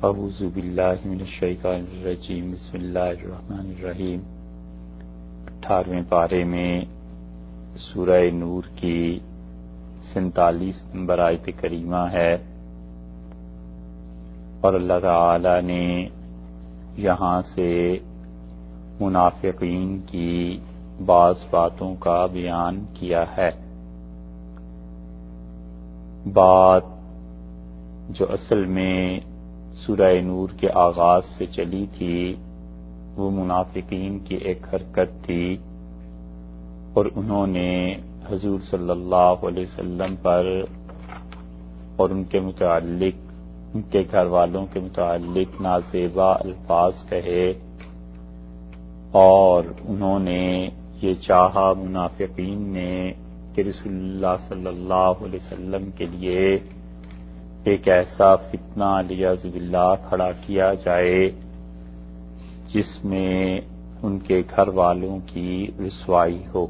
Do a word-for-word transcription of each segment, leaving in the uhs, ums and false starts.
اعوذ باللہ من الشیطان الرجیم بسم اللہ الرحمن الرحیم اٹھارہویں پارے میں سورہ نور کی سینتالیس نمبر آیت کریمہ ہے، اور اللہ تعالی نے یہاں سے منافقین کی بعض باتوں کا بیان کیا ہے۔ بات جو اصل میں سورہ نور کے آغاز سے چلی تھی وہ منافقین کی ایک حرکت تھی، اور انہوں نے حضور صلی اللہ علیہ وسلم پر اور ان کے متعلق ان کے گھر والوں کے متعلق نازیبا الفاظ کہے، اور انہوں نے یہ چاہا منافقین نے کہ رسول اللہ صلی اللہ علیہ وسلم کے لیے ایک ایسا فتنہ علیہ باللہ کھڑا کیا جائے جس میں ان کے گھر والوں کی رسوائی ہو،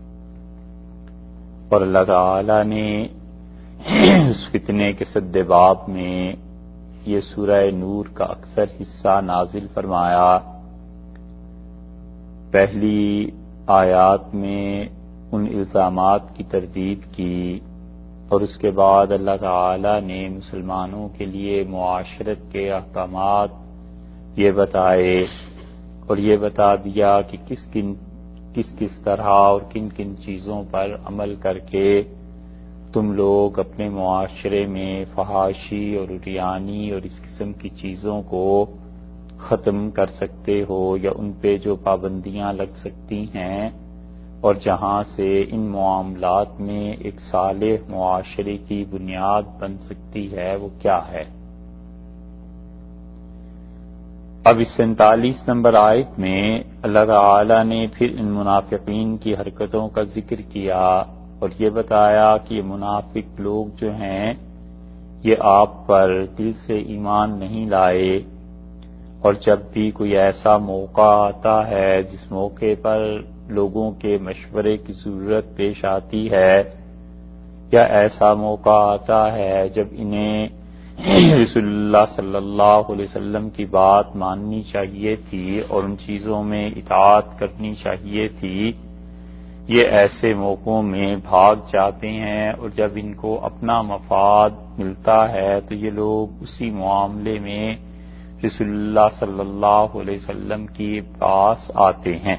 اور اللہ تعالی نے اس فتنے کے سدباب میں یہ سورہ نور کا اکثر حصہ نازل فرمایا۔ پہلی آیات میں ان الزامات کی تردید کی، اور اس کے بعد اللہ تعالی نے مسلمانوں کے لیے معاشرت کے احکامات یہ بتائے، اور یہ بتا دیا کہ کس کن کس کس طرح اور کن کن چیزوں پر عمل کر کے تم لوگ اپنے معاشرے میں فحاشی اور عریانی اور اس قسم کی چیزوں کو ختم کر سکتے ہو، یا ان پہ جو پابندیاں لگ سکتی ہیں، اور جہاں سے ان معاملات میں ایک صالح معاشرے کی بنیاد بن سکتی ہے وہ کیا ہے۔ اب اس سینتالیس نمبر آیت میں اللہ تعالی نے پھر ان منافقین کی حرکتوں کا ذکر کیا، اور یہ بتایا کہ یہ منافق لوگ جو ہیں یہ آپ پر دل سے ایمان نہیں لائے، اور جب بھی کوئی ایسا موقع آتا ہے جس موقع پر لوگوں کے مشورے کی ضرورت پیش آتی ہے، یا ایسا موقع آتا ہے جب انہیں رسول اللہ صلی اللہ علیہ وسلم کی بات ماننی چاہیے تھی اور ان چیزوں میں اطاعت کرنی چاہیے تھی، یہ ایسے موقعوں میں بھاگ جاتے ہیں، اور جب ان کو اپنا مفاد ملتا ہے تو یہ لوگ اسی معاملے میں رسول اللہ صلی اللہ علیہ وسلم کی پاس آتے ہیں۔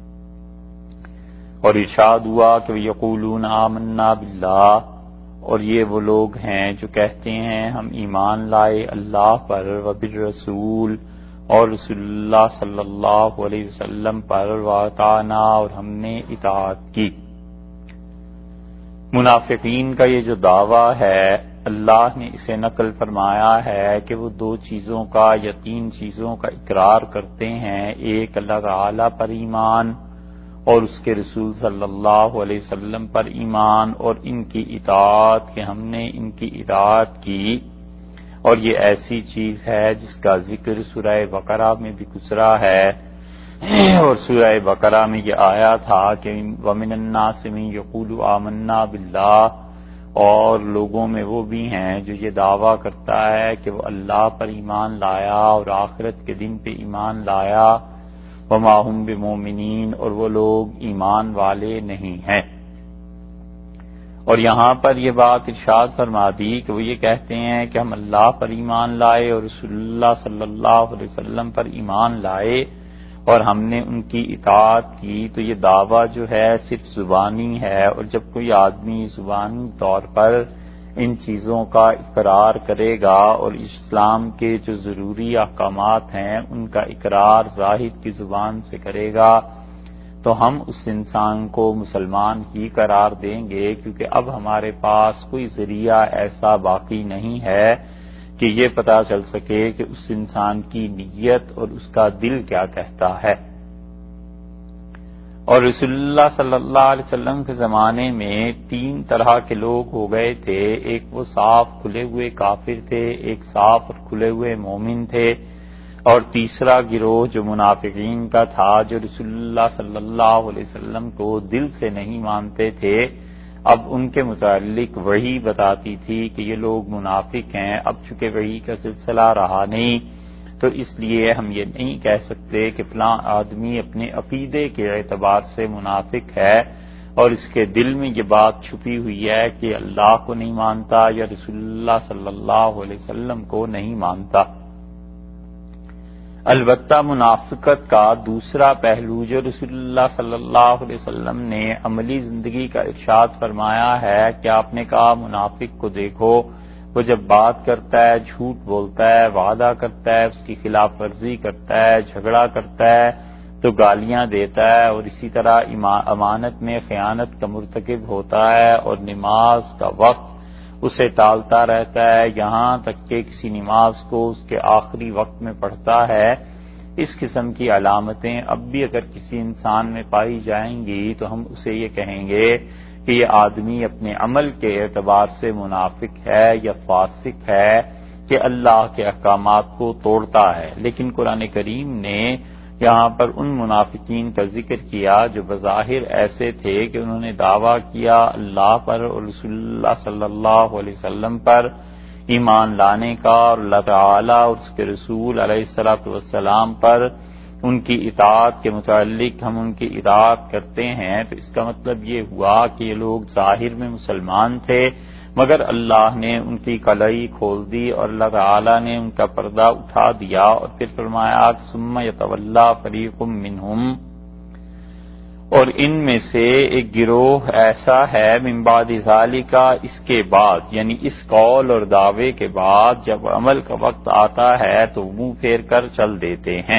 اور ارشاد ہوا کہ یقولون آمنا باللہ، اور یہ وہ لوگ ہیں جو کہتے ہیں ہم ایمان لائے اللہ پر، وبالرسول، اور رسول اللہ صلی اللہ علیہ وسلم پر، واطعنا، اور ہم نے اطاعت کی۔ منافقین کا یہ جو دعویٰ ہے اللہ نے اسے نقل فرمایا ہے کہ وہ دو چیزوں کا یا تین چیزوں کا اقرار کرتے ہیں، ایک اللہ تعالی پر ایمان، اور اس کے رسول صلی اللہ علیہ وسلم پر ایمان، اور ان کی اطاعت کہ ہم نے ان کی اطاعت کی۔ اور یہ ایسی چیز ہے جس کا ذکر سورہ بقرہ میں بھی گزرا ہے، اور سورہ بقرہ میں یہ آیا تھا کہ وَمِنَ النَّاسِ مَن يَقُولُ آمَنَّا بِاللَّهِ، اور لوگوں میں وہ بھی ہیں جو یہ دعویٰ کرتا ہے کہ وہ اللہ پر ایمان لایا اور آخرت کے دن پہ ایمان لایا، وَمَا هُمْ بِمُؤْمِنِينَ، اور وہ لوگ ایمان والے نہیں ہیں۔ اور یہاں پر یہ بات ارشاد فرما دی کہ وہ یہ کہتے ہیں کہ ہم اللہ پر ایمان لائے اور رسول اللہ صلی اللہ علیہ وسلم پر ایمان لائے، اور ہم نے ان کی اطاعت کی، تو یہ دعویٰ جو ہے صرف زبانی ہے، اور جب کوئی آدمی زبانی طور پر ان چیزوں کا اقرار کرے گا اور اسلام کے جو ضروری احکامات ہیں ان کا اقرار ظاہر کی زبان سے کرے گا، تو ہم اس انسان کو مسلمان ہی قرار دیں گے، کیونکہ اب ہمارے پاس کوئی ذریعہ ایسا باقی نہیں ہے کہ یہ پتہ چل سکے کہ اس انسان کی نیت اور اس کا دل کیا کہتا ہے۔ اور رسول اللہ صلی اللہ علیہ وسلم کے زمانے میں تین طرح کے لوگ ہو گئے تھے، ایک وہ صاف کھلے ہوئے کافر تھے، ایک صاف اور کھلے ہوئے مومن تھے، اور تیسرا گروہ جو منافقین کا تھا جو رسول اللہ صلی اللہ علیہ وسلم کو دل سے نہیں مانتے تھے اب ان کے متعلق وحی بتاتی تھی کہ یہ لوگ منافق ہیں. اب چونکہ وحی کا سلسلہ رہا نہیں تو اس لیے ہم یہ نہیں کہہ سکتے کہ فلاں آدمی اپنے عقیدے کے اعتبار سے منافق ہے اور اس کے دل میں یہ بات چھپی ہوئی ہے کہ اللہ کو نہیں مانتا یا رسول اللہ صلی اللہ علیہ وسلم کو نہیں مانتا. البتہ منافقت کا دوسرا پہلو جو رسول اللہ صلی اللہ علیہ وسلم نے عملی زندگی کا ارشاد فرمایا ہے کہ آپ نے کہا منافق کو دیکھو، وہ جب بات کرتا ہے جھوٹ بولتا ہے، وعدہ کرتا ہے اس کی خلاف ورزی کرتا ہے، جھگڑا کرتا ہے تو گالیاں دیتا ہے، اور اسی طرح امانت میں خیانت کا مرتکب ہوتا ہے اور نماز کا وقت اسے ٹالتا رہتا ہے یہاں تک کہ کسی نماز کو اس کے آخری وقت میں پڑھتا ہے. اس قسم کی علامتیں اب بھی اگر کسی انسان میں پائی جائیں گی تو ہم اسے یہ کہیں گے کہ یہ آدمی اپنے عمل کے اعتبار سے منافق ہے یا فاسق ہے کہ اللہ کے احکامات کو توڑتا ہے. لیکن قرآن کریم نے یہاں پر ان منافقین کا ذکر کیا جو بظاہر ایسے تھے کہ انہوں نے دعویٰ کیا اللہ پر اور رسول اللہ صلی اللہ علیہ وسلم پر ایمان لانے کا، اور اللہ تعالیٰ اور اس کے رسول علیہ الصلوۃ والسلام پر ان کی اطاعت کے متعلق ہم ان کی اطاعت کرتے ہیں. تو اس کا مطلب یہ ہوا کہ یہ لوگ ظاہر میں مسلمان تھے مگر اللہ نے ان کی کلائی کھول دی اور اللہ تعالیٰ نے ان کا پردہ اٹھا دیا اور پھر فرمایا کہ ثم یتولی فریق منہم، اور ان میں سے ایک گروہ ایسا ہے من بعد ذالک، اس کے بعد یعنی اس قول اور دعوے کے بعد جب عمل کا وقت آتا ہے تو منہ پھیر کر چل دیتے ہیں.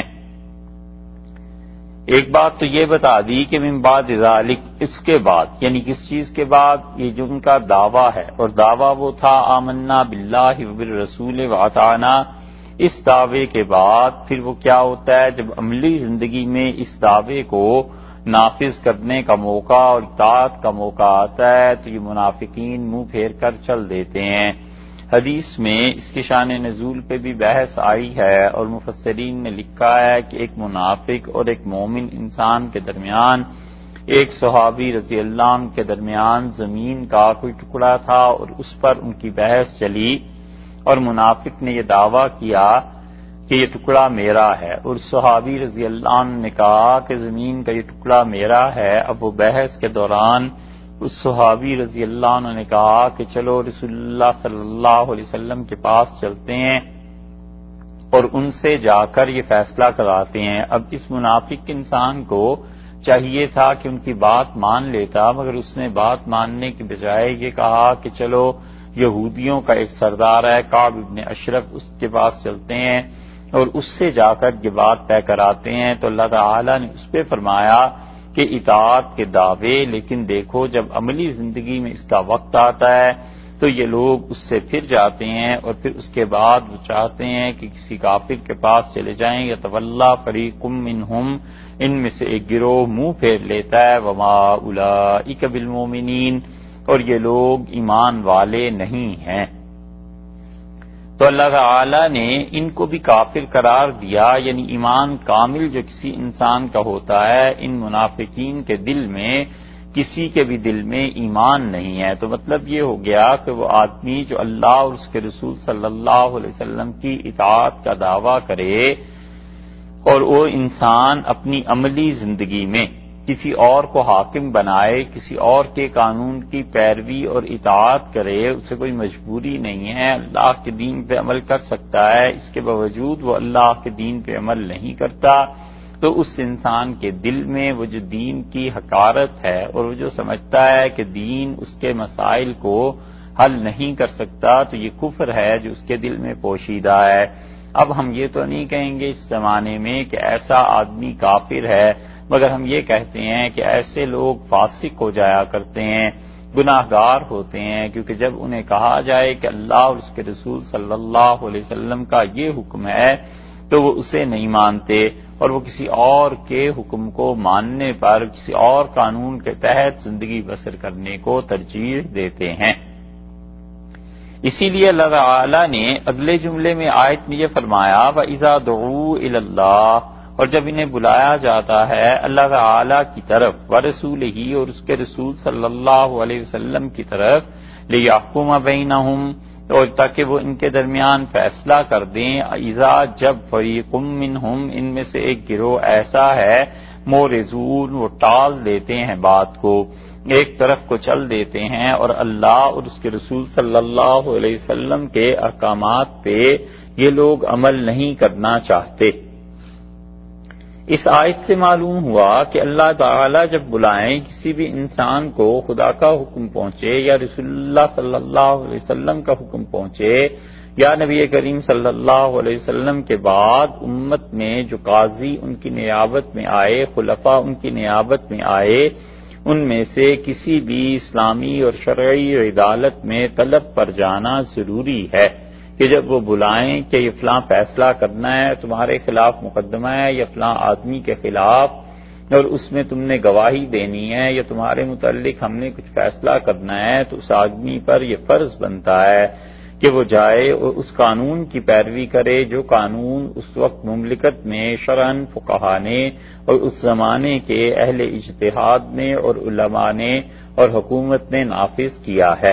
ایک بات تو یہ بتا دی کہ من بعد ذالک اس کے بعد یعنی کس چیز کے بعد، یہ جو ان کا دعویٰ ہے اور دعویٰ وہ تھا آمنا باللہ وبالرسول واطعنا، اس دعوے کے بعد پھر وہ کیا ہوتا ہے جب عملی زندگی میں اس دعوے کو نافذ کرنے کا موقع اور اطاعت کا موقع آتا ہے تو یہ منافقین منہ پھیر کر چل دیتے ہیں. حدیث میں اس کے شان نزول پہ بھی بحث آئی ہے اور مفسرین نے لکھا ہے کہ ایک منافق اور ایک مومن انسان کے درمیان، ایک صحابی رضی اللہ عنہ کے درمیان زمین کا کوئی ٹکڑا تھا اور اس پر ان کی بحث چلی اور منافق نے یہ دعویٰ کیا کہ یہ ٹکڑا میرا ہے اور صحابی رضی اللہ عنہ نے کہا کہ زمین کا یہ ٹکڑا میرا ہے. اب وہ بحث کے دوران اس صحابی رضی اللہ عنہ نے کہا کہ چلو رسول اللہ صلی اللہ علیہ وسلم کے پاس چلتے ہیں اور ان سے جا کر یہ فیصلہ کراتے ہیں. اب اس منافق انسان کو چاہیے تھا کہ ان کی بات مان لیتا مگر اس نے بات ماننے کے بجائے یہ کہا کہ چلو یہودیوں کا ایک سردار ہے کعب ابن اشرف، اس کے پاس چلتے ہیں اور اس سے جا کر یہ بات طے کراتے ہیں. تو اللہ تعالیٰ نے اس پہ فرمایا کہ اطاعت کے دعوے، لیکن دیکھو جب عملی زندگی میں اس کا وقت آتا ہے تو یہ لوگ اس سے پھر جاتے ہیں اور پھر اس کے بعد وہ چاہتے ہیں کہ کسی کافر کے پاس چلے جائیں. یتولی فریق منہم، ان میں سے ایک گروہ منہ پھیر لیتا ہے. وما اولئک بالمؤمنین، اور یہ لوگ ایمان والے نہیں ہیں. تو اللہ تعالی نے ان کو بھی کافر قرار دیا، یعنی ایمان کامل جو کسی انسان کا ہوتا ہے ان منافقین کے دل میں کسی کے بھی دل میں ایمان نہیں ہے. تو مطلب یہ ہو گیا کہ وہ آدمی جو اللہ اور اس کے رسول صلی اللہ علیہ وسلم کی اطاعت کا دعویٰ کرے اور وہ انسان اپنی عملی زندگی میں کسی اور کو حاکم بنائے، کسی اور کے قانون کی پیروی اور اطاعت کرے، اسے کوئی مجبوری نہیں ہے، اللہ کے دین پہ عمل کر سکتا ہے، اس کے باوجود وہ اللہ کے دین پہ عمل نہیں کرتا تو اس انسان کے دل میں وہ جو دین کی حقارت ہے اور وہ جو سمجھتا ہے کہ دین اس کے مسائل کو حل نہیں کر سکتا تو یہ کفر ہے جو اس کے دل میں پوشیدہ ہے. اب ہم یہ تو نہیں کہیں گے اس زمانے میں کہ ایسا آدمی کافر ہے، مگر ہم یہ کہتے ہیں کہ ایسے لوگ فاسق ہو جایا کرتے ہیں، گناہ گار ہوتے ہیں، کیونکہ جب انہیں کہا جائے کہ اللہ اور اس کے رسول صلی اللہ علیہ وسلم کا یہ حکم ہے تو وہ اسے نہیں مانتے اور وہ کسی اور کے حکم کو ماننے پر کسی اور قانون کے تحت زندگی بسر کرنے کو ترجیح دیتے ہیں. اسی لیے اللہ تعالی نے اگلے جملے میں آیت میں یہ فرمایا وَإِذَا دُعُوا إِلَى اللَّهِ، اور جب انہیں بلایا جاتا ہے اللہ تعالی کی طرف ورسول ہی اور اس کے رسول صلی اللہ علیہ وسلم کی طرف لیحکم بینہم اور تاکہ وہ ان کے درمیان فیصلہ کر دیں اذا جب فریق منہم ان میں سے ایک گروہ ایسا ہے مورزون وہ ٹال دیتے ہیں بات کو ایک طرف کو چل دیتے ہیں اور اللہ اور اس کے رسول صلی اللہ علیہ وسلم کے احکامات پہ یہ لوگ عمل نہیں کرنا چاہتے۔ اس آیت سے معلوم ہوا کہ اللہ تعالی جب بلائیں کسی بھی انسان کو خدا کا حکم پہنچے یا رسول اللہ صلی اللہ علیہ وسلم کا حکم پہنچے یا نبی کریم صلی اللہ علیہ وسلم کے بعد امت میں جو قاضی ان کی نیابت میں آئے خلفاء ان کی نیابت میں آئے ان میں سے کسی بھی اسلامی اور شرعی عدالت میں طلب پر جانا ضروری ہے کہ جب وہ بلائیں کہ یہ فلاں فیصلہ کرنا ہے تمہارے خلاف مقدمہ ہے یا فلاں آدمی کے خلاف اور اس میں تم نے گواہی دینی ہے یا تمہارے متعلق ہم نے کچھ فیصلہ کرنا ہے تو اس آدمی پر یہ فرض بنتا ہے کہ وہ جائے اور اس قانون کی پیروی کرے جو قانون اس وقت مملکت میں شرعاً فقہا نے اور اس زمانے کے اہل اجتہاد نے اور علماء نے اور حکومت نے نافذ کیا ہے۔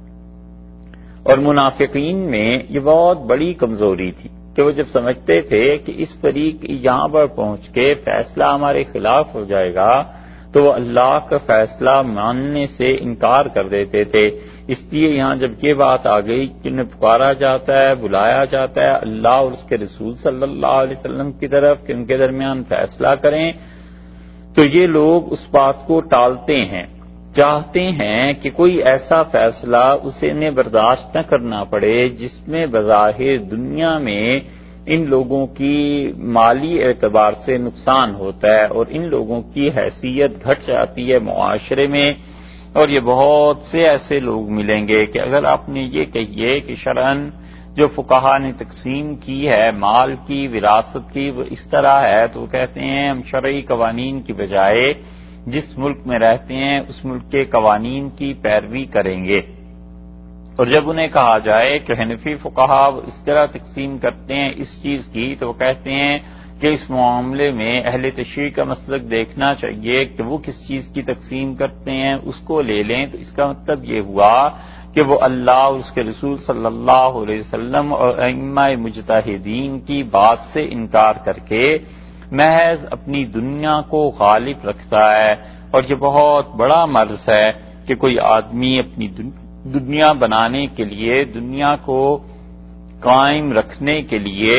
اور منافقین میں یہ بہت بڑی کمزوری تھی کہ وہ جب سمجھتے تھے کہ اس فریق یہاں پر پہنچ کے فیصلہ ہمارے خلاف ہو جائے گا تو وہ اللہ کا فیصلہ ماننے سے انکار کر دیتے تھے۔ اس لیے یہاں جب یہ بات آ گئی کہ انہیں پکارا جاتا ہے بلایا جاتا ہے اللہ اور اس کے رسول صلی اللہ علیہ وسلم کی طرف کہ ان کے درمیان فیصلہ کریں تو یہ لوگ اس بات کو ٹالتے ہیں، چاہتے ہیں کہ کوئی ایسا فیصلہ اسے انہیں برداشت نہ کرنا پڑے جس میں بظاہر دنیا میں ان لوگوں کی مالی اعتبار سے نقصان ہوتا ہے اور ان لوگوں کی حیثیت گھٹ جاتی ہے معاشرے میں۔ اور یہ بہت سے ایسے لوگ ملیں گے کہ اگر آپ نے یہ کہیے کہ شرعاً جو فقہا نے تقسیم کی ہے مال کی وراثت کی وہ اس طرح ہے تو وہ کہتے ہیں ہم شرعی قوانین کی بجائے جس ملک میں رہتے ہیں اس ملک کے قوانین کی پیروی کریں گے۔ اور جب انہیں کہا جائے کہ حنفی فقہا اس طرح تقسیم کرتے ہیں اس چیز کی تو وہ کہتے ہیں کہ اس معاملے میں اہل تشریع کا مسلک دیکھنا چاہیے کہ وہ کس چیز کی تقسیم کرتے ہیں اس کو لے لیں، تو اس کا مطلب یہ ہوا کہ وہ اللہ اور اس کے رسول صلی اللہ علیہ وسلم اور ائمہ مجتہدین کی بات سے انکار کر کے محض اپنی دنیا کو غالب رکھتا ہے۔ اور یہ بہت بڑا مرض ہے کہ کوئی آدمی اپنی دنیا بنانے کے لیے دنیا کو قائم رکھنے کے لیے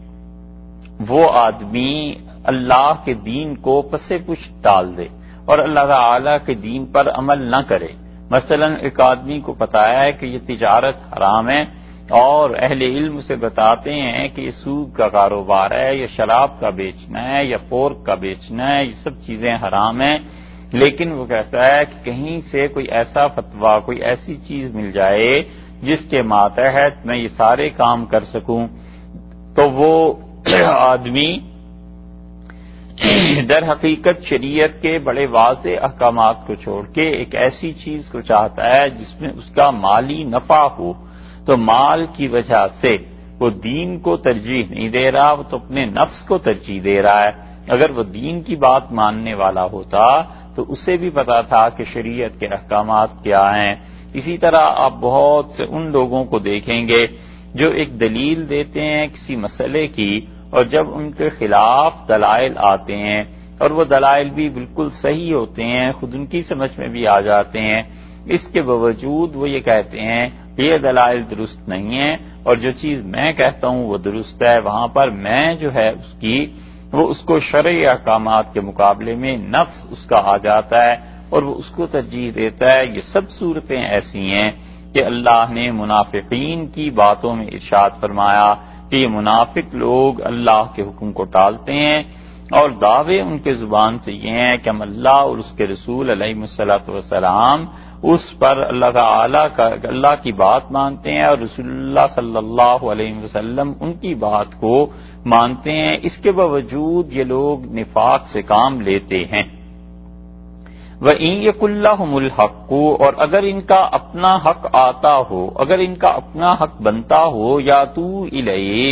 وہ آدمی اللہ کے دین کو پس پش ڈال دے اور اللہ تعالی کے دین پر عمل نہ کرے۔ مثلا ایک آدمی کو پتا ہے کہ یہ تجارت حرام ہے اور اہل علم سے بتاتے ہیں کہ یہ سود کا کاروبار ہے یا شراب کا بیچنا ہے یا پورک کا بیچنا ہے، یہ سب چیزیں حرام ہیں، لیکن وہ کہتا ہے کہ کہیں سے کوئی ایسا فتویٰ کوئی ایسی چیز مل جائے جس کے ماتحت میں یہ سارے کام کر سکوں، تو وہ آدمی در حقیقت شریعت کے بڑے واضح احکامات کو چھوڑ کے ایک ایسی چیز کو چاہتا ہے جس میں اس کا مالی نفع ہو، تو مال کی وجہ سے وہ دین کو ترجیح نہیں دے رہا، وہ تو اپنے نفس کو ترجیح دے رہا ہے۔ اگر وہ دین کی بات ماننے والا ہوتا تو اسے بھی پتا تھا کہ شریعت کے احکامات کیا ہیں۔ اسی طرح آپ بہت سے ان لوگوں کو دیکھیں گے جو ایک دلیل دیتے ہیں کسی مسئلے کی اور جب ان کے خلاف دلائل آتے ہیں اور وہ دلائل بھی بالکل صحیح ہوتے ہیں خود ان کی سمجھ میں بھی آ جاتے ہیں، اس کے باوجود وہ یہ کہتے ہیں کہ یہ دلائل درست نہیں ہیں اور جو چیز میں کہتا ہوں وہ درست ہے، وہاں پر میں جو ہے اس کی وہ اس کو شرعی احکامات کے مقابلے میں نفس اس کا آ جاتا ہے اور وہ اس کو ترجیح دیتا ہے۔ یہ سب صورتیں ایسی ہیں کہ اللہ نے منافقین کی باتوں میں ارشاد فرمایا کہ یہ منافق لوگ اللہ کے حکم کو ٹالتے ہیں اور دعوے ان کے زبان سے یہ ہیں کہ ہم اللہ اور اس کے رسول علیہ الصلوۃ والسلام اس پر اللہ تعالی کا اللہ کی بات مانتے ہیں اور رسول اللہ صلی اللہ علیہ وسلم ان کی بات کو مانتے ہیں، اس کے باوجود یہ لوگ نفاق سے کام لیتے ہیں۔ وَإِن يَكُن لَّهُمُ الْحَقُّ اور اگر ان کا اپنا حق آتا ہو، اگر ان کا اپنا حق بنتا ہو یا تو الیہ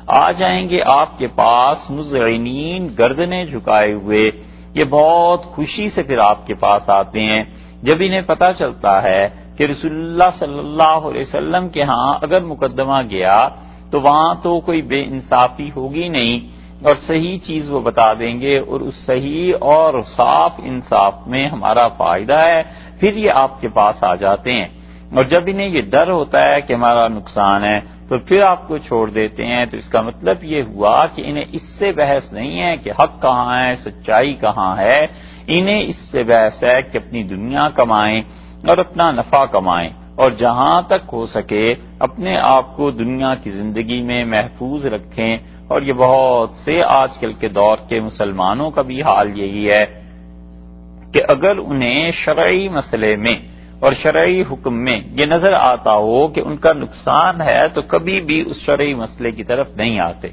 آ جائیں گے آپ کے پاس مذعنین، گردنیں جھکائے ہوئے، یہ بہت خوشی سے پھر آپ کے پاس آتے ہیں۔ جب انہیں پتہ چلتا ہے کہ رسول اللہ صلی اللہ علیہ وسلم کے ہاں اگر مقدمہ گیا تو وہاں تو کوئی بے انصافی ہوگی نہیں اور صحیح چیز وہ بتا دیں گے، اور اس صحیح اور صاف انصاف میں ہمارا فائدہ ہے، پھر یہ آپ کے پاس آ جاتے ہیں۔ اور جب انہیں یہ ڈر ہوتا ہے کہ ہمارا نقصان ہے تو پھر آپ کو چھوڑ دیتے ہیں۔ تو اس کا مطلب یہ ہوا کہ انہیں اس سے بحث نہیں ہے کہ حق کہاں ہے، سچائی کہاں ہے، انہیں اس سے بحث ہے کہ اپنی دنیا کمائیں اور اپنا نفع کمائیں، اور جہاں تک ہو سکے اپنے آپ کو دنیا کی زندگی میں محفوظ رکھیں۔ اور یہ بہت سے آج کل کے دور کے مسلمانوں کا بھی حال یہی ہے کہ اگر انہیں شرعی مسئلے میں اور شرعی حکم میں یہ نظر آتا ہو کہ ان کا نقصان ہے تو کبھی بھی اس شرعی مسئلے کی طرف نہیں آتے،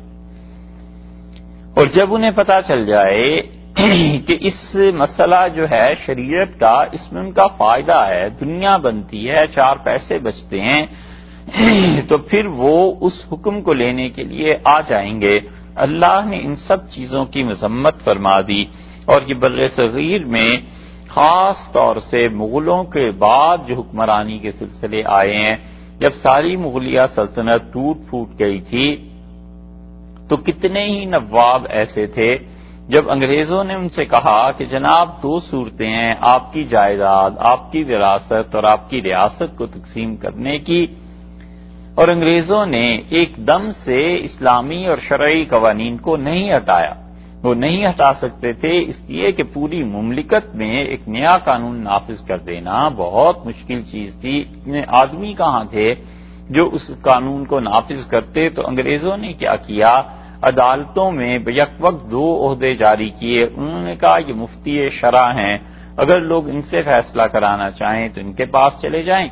اور جب انہیں پتہ چل جائے کہ اس مسئلہ جو ہے شریعت کا، اس میں ان کا فائدہ ہے، دنیا بنتی ہے، چار پیسے بچتے ہیں، تو پھر وہ اس حکم کو لینے کے لیے آ جائیں گے۔ اللہ نے ان سب چیزوں کی مذمت فرما دی، اور یہ بر صغیر میں خاص طور سے مغلوں کے بعد جو حکمرانی کے سلسلے آئے ہیں، جب ساری مغلیہ سلطنت ٹوٹ پھوٹ گئی تھی تو کتنے ہی نواب ایسے تھے جب انگریزوں نے ان سے کہا کہ جناب دو صورتیں ہیں، آپ کی جائیداد، آپ کی وراثت اور آپ کی ریاست کو تقسیم کرنے کی، اور انگریزوں نے ایک دم سے اسلامی اور شرعی قوانین کو نہیں ہٹایا۔ وہ نہیں ہٹا سکتے تھے اس لیے کہ پوری مملکت میں ایک نیا قانون نافذ کر دینا بہت مشکل چیز تھی، اتنے آدمی کہاں تھے جو اس قانون کو نافذ کرتے۔ تو انگریزوں نے کیا کیا، عدالتوں میں بیک وقت دو عہدے جاری کیے، انہوں نے کہا یہ مفتی شرع ہیں، اگر لوگ ان سے فیصلہ کرانا چاہیں تو ان کے پاس چلے جائیں،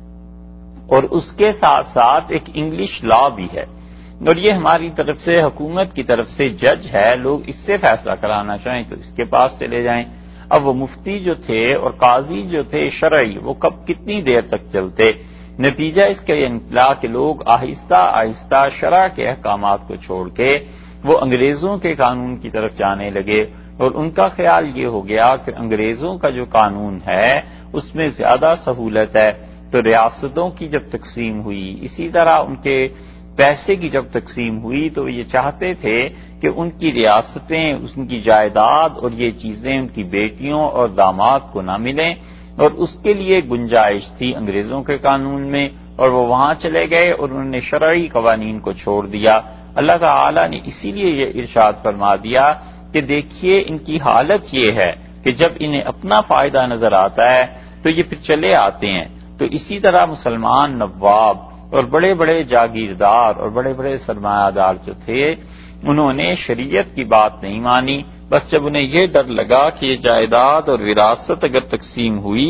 اور اس کے ساتھ ساتھ ایک انگلش لا بھی ہے، اور یہ ہماری طرف سے حکومت کی طرف سے جج ہے، لوگ اس سے فیصلہ کرانا چاہیں تو اس کے پاس چلے جائیں۔ اب وہ مفتی جو تھے اور قاضی جو تھے شرعی، وہ کب کتنی دیر تک چلتے؟ نتیجہ اس کا یہ نکلا کہ لوگ آہستہ آہستہ شرع کے احکامات کو چھوڑ کے وہ انگریزوں کے قانون کی طرف جانے لگے، اور ان کا خیال یہ ہو گیا کہ انگریزوں کا جو قانون ہے اس میں زیادہ سہولت ہے۔ تو ریاستوں کی جب تقسیم ہوئی، اسی طرح ان کے پیسے کی جب تقسیم ہوئی، تو یہ چاہتے تھے کہ ان کی ریاستیں، ان کی جائیداد اور یہ چیزیں ان کی بیٹیوں اور داماد کو نہ ملیں، اور اس کے لیے گنجائش تھی انگریزوں کے قانون میں، اور وہ وہاں چلے گئے اور انہوں نے شرعی قوانین کو چھوڑ دیا۔ اللہ تعالی نے اسی لیے یہ ارشاد فرما دیا کہ دیکھیے ان کی حالت یہ ہے کہ جب انہیں اپنا فائدہ نظر آتا ہے تو یہ پھر چلے آتے ہیں۔ تو اسی طرح مسلمان نواب اور بڑے بڑے جاگیردار اور بڑے بڑے سرمایہ دار جو تھے، انہوں نے شریعت کی بات نہیں مانی، بس جب انہیں یہ ڈر لگا کہ یہ جائیداد اور وراثت اگر تقسیم ہوئی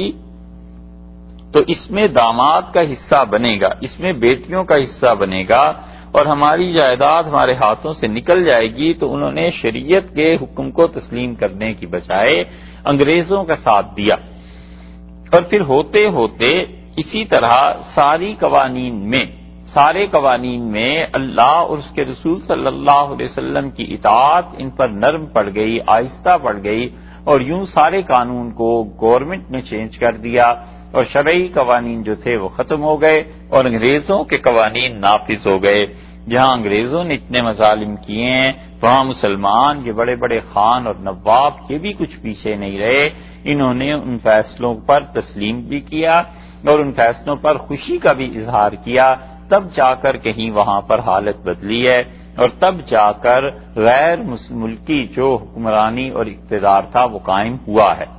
تو اس میں داماد کا حصہ بنے گا، اس میں بیٹیوں کا حصہ بنے گا، اور ہماری جائیداد ہمارے ہاتھوں سے نکل جائے گی، تو انہوں نے شریعت کے حکم کو تسلیم کرنے کی بجائے انگریزوں کا ساتھ دیا۔ اور پھر ہوتے ہوتے اسی طرح ساری قوانین میں سارے قوانین میں اللہ اور اس کے رسول صلی اللہ علیہ وسلم کی اطاعت ان پر نرم پڑ گئی، آہستہ پڑ گئی، اور یوں سارے قانون کو گورنمنٹ نے چینج کر دیا، اور شرعی قوانین جو تھے وہ ختم ہو گئے اور انگریزوں کے قوانین نافذ ہو گئے۔ جہاں انگریزوں نے اتنے مظالم کیے ہیں وہاں مسلمان یہ بڑے بڑے خان اور نواب یہ بھی کچھ پیچھے نہیں رہے، انہوں نے ان فیصلوں پر تسلیم بھی کیا اور ان فیصلوں پر خوشی کا بھی اظہار کیا، تب جا کر کہیں وہاں پر حالت بدلی ہے، اور تب جا کر غیر ملکی جو حکمرانی اور اقتدار تھا وہ قائم ہوا ہے۔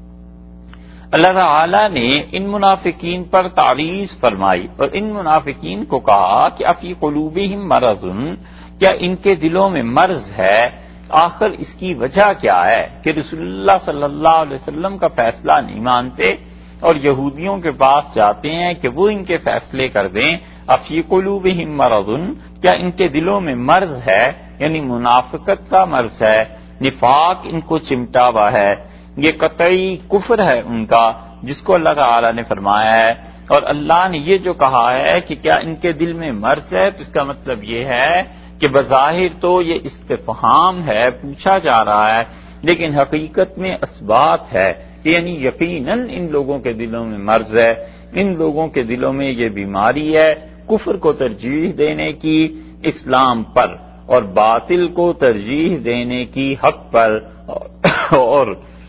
اللہ تعالی نے ان منافقین پر تعریض فرمائی اور ان منافقین کو کہا کہ افی قلوبہم مرض، کیا ان کے دلوں میں مرض ہے؟ آخر اس کی وجہ کیا ہے کہ رسول اللہ صلی اللہ علیہ وسلم کا فیصلہ نہیں مانتے اور یہودیوں کے پاس جاتے ہیں کہ وہ ان کے فیصلے کر دیں؟ افی قلوبہم مرض، کیا ان کے دلوں میں مرض ہے؟ یعنی منافقت کا مرض ہے، نفاق ان کو چمٹا ہوا ہے، یہ قطعی کفر ہے ان کا جس کو اللہ تعالی نے فرمایا ہے۔ اور اللہ نے یہ جو کہا ہے کہ کیا ان کے دل میں مرض ہے، تو اس کا مطلب یہ ہے کہ بظاہر تو یہ استفہام ہے، پوچھا جا رہا ہے، لیکن حقیقت میں اثبات ہے، یعنی یقیناً ان لوگوں کے دلوں میں مرض ہے، ان لوگوں کے دلوں میں یہ بیماری ہے، کفر کو ترجیح دینے کی اسلام پر، اور باطل کو ترجیح دینے کی حق پر، اور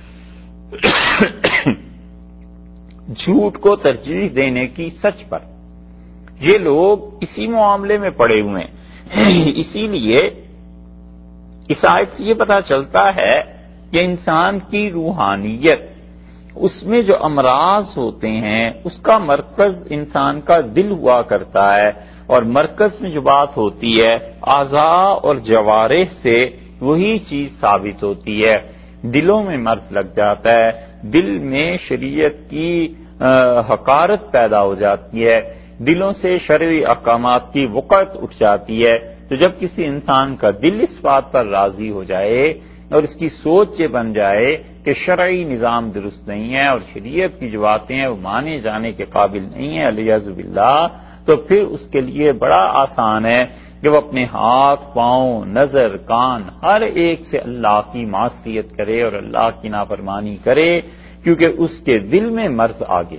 جھوٹ کو ترجیح دینے کی سچ پر۔ یہ لوگ اسی معاملے میں پڑے ہوئے ہیں۔ اسی لیے اس آیت سے یہ پتہ چلتا ہے کہ انسان کی روحانیت، اس میں جو امراض ہوتے ہیں اس کا مرکز انسان کا دل ہوا کرتا ہے، اور مرکز میں جو بات ہوتی ہے اعضاء اور جوارح سے وہی چیز ثابت ہوتی ہے۔ دلوں میں مرض لگ جاتا ہے، دل میں شریعت کی حقارت پیدا ہو جاتی ہے، دلوں سے شرعی احکامات کی وقعت اٹھ جاتی ہے۔ تو جب کسی انسان کا دل اس بات پر راضی ہو جائے اور اس کی سوچ یہ بن جائے کہ شرعی نظام درست نہیں ہے اور شریعت کی جو باتیں ہیں وہ مانے جانے کے قابل نہیں ہیں الیاذ باللہ، تو پھر اس کے لیے بڑا آسان ہے کہ وہ اپنے ہاتھ، پاؤں، نظر، کان ہر ایک سے اللہ کی معصیت کرے اور اللہ کی نافرمانی کرے، کیونکہ اس کے دل میں مرض آگے۔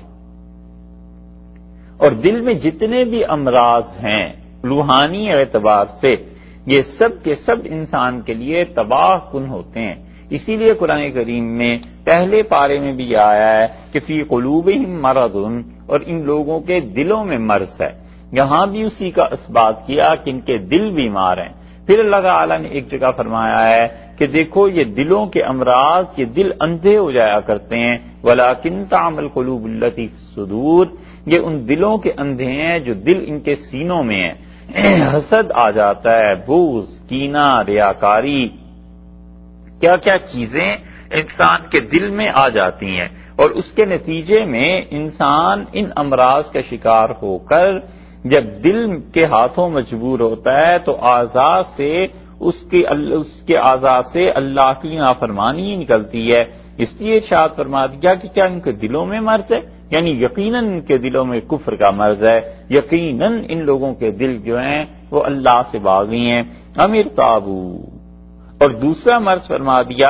اور دل میں جتنے بھی امراض ہیں روحانی اعتبار سے، یہ سب کے سب انسان کے لیے تباہ کن ہوتے ہیں۔ اسی لیے قرآن کریم میں پہلے پارے میں بھی آیا ہے کہ فی قلوبہم مرض، اور ان لوگوں کے دلوں میں مرض ہے۔ یہاں بھی اسی کا اثبات کیا کہ ان کے دل بیمار ہیں۔ پھر اللہ تعالیٰ نے ایک جگہ فرمایا ہے کہ دیکھو یہ دلوں کے امراض، یہ دل اندھے ہو جایا کرتے ہیں، وَلَٰكِن تَعْمَى الْقُلُوبُ الَّتِي فِي الصُّدُورِ، یہ ان دلوں کے اندھے ہیں جو دل ان کے سینوں میں ہیں۔ حسد آ جاتا ہے، بغض، کینہ، ریاکاری، کیا کیا چیزیں انسان کے دل میں آ جاتی ہیں، اور اس کے نتیجے میں انسان ان امراض کا شکار ہو کر جب دل کے ہاتھوں مجبور ہوتا ہے تو اعضاء سے اس کے اس کے اعضاء سے اللہ کی نافرمانی نکلتی ہے۔ اس لیے ارشاد فرما دیا کہ کیا ان کے دلوں میں مرض ہے، یعنی یقیناً ان کے دلوں میں کفر کا مرض ہے، یقیناً ان لوگوں کے دل جو ہیں وہ اللہ سے باغی ہیں۔ امر تابو، اور دوسرا مرض فرما دیا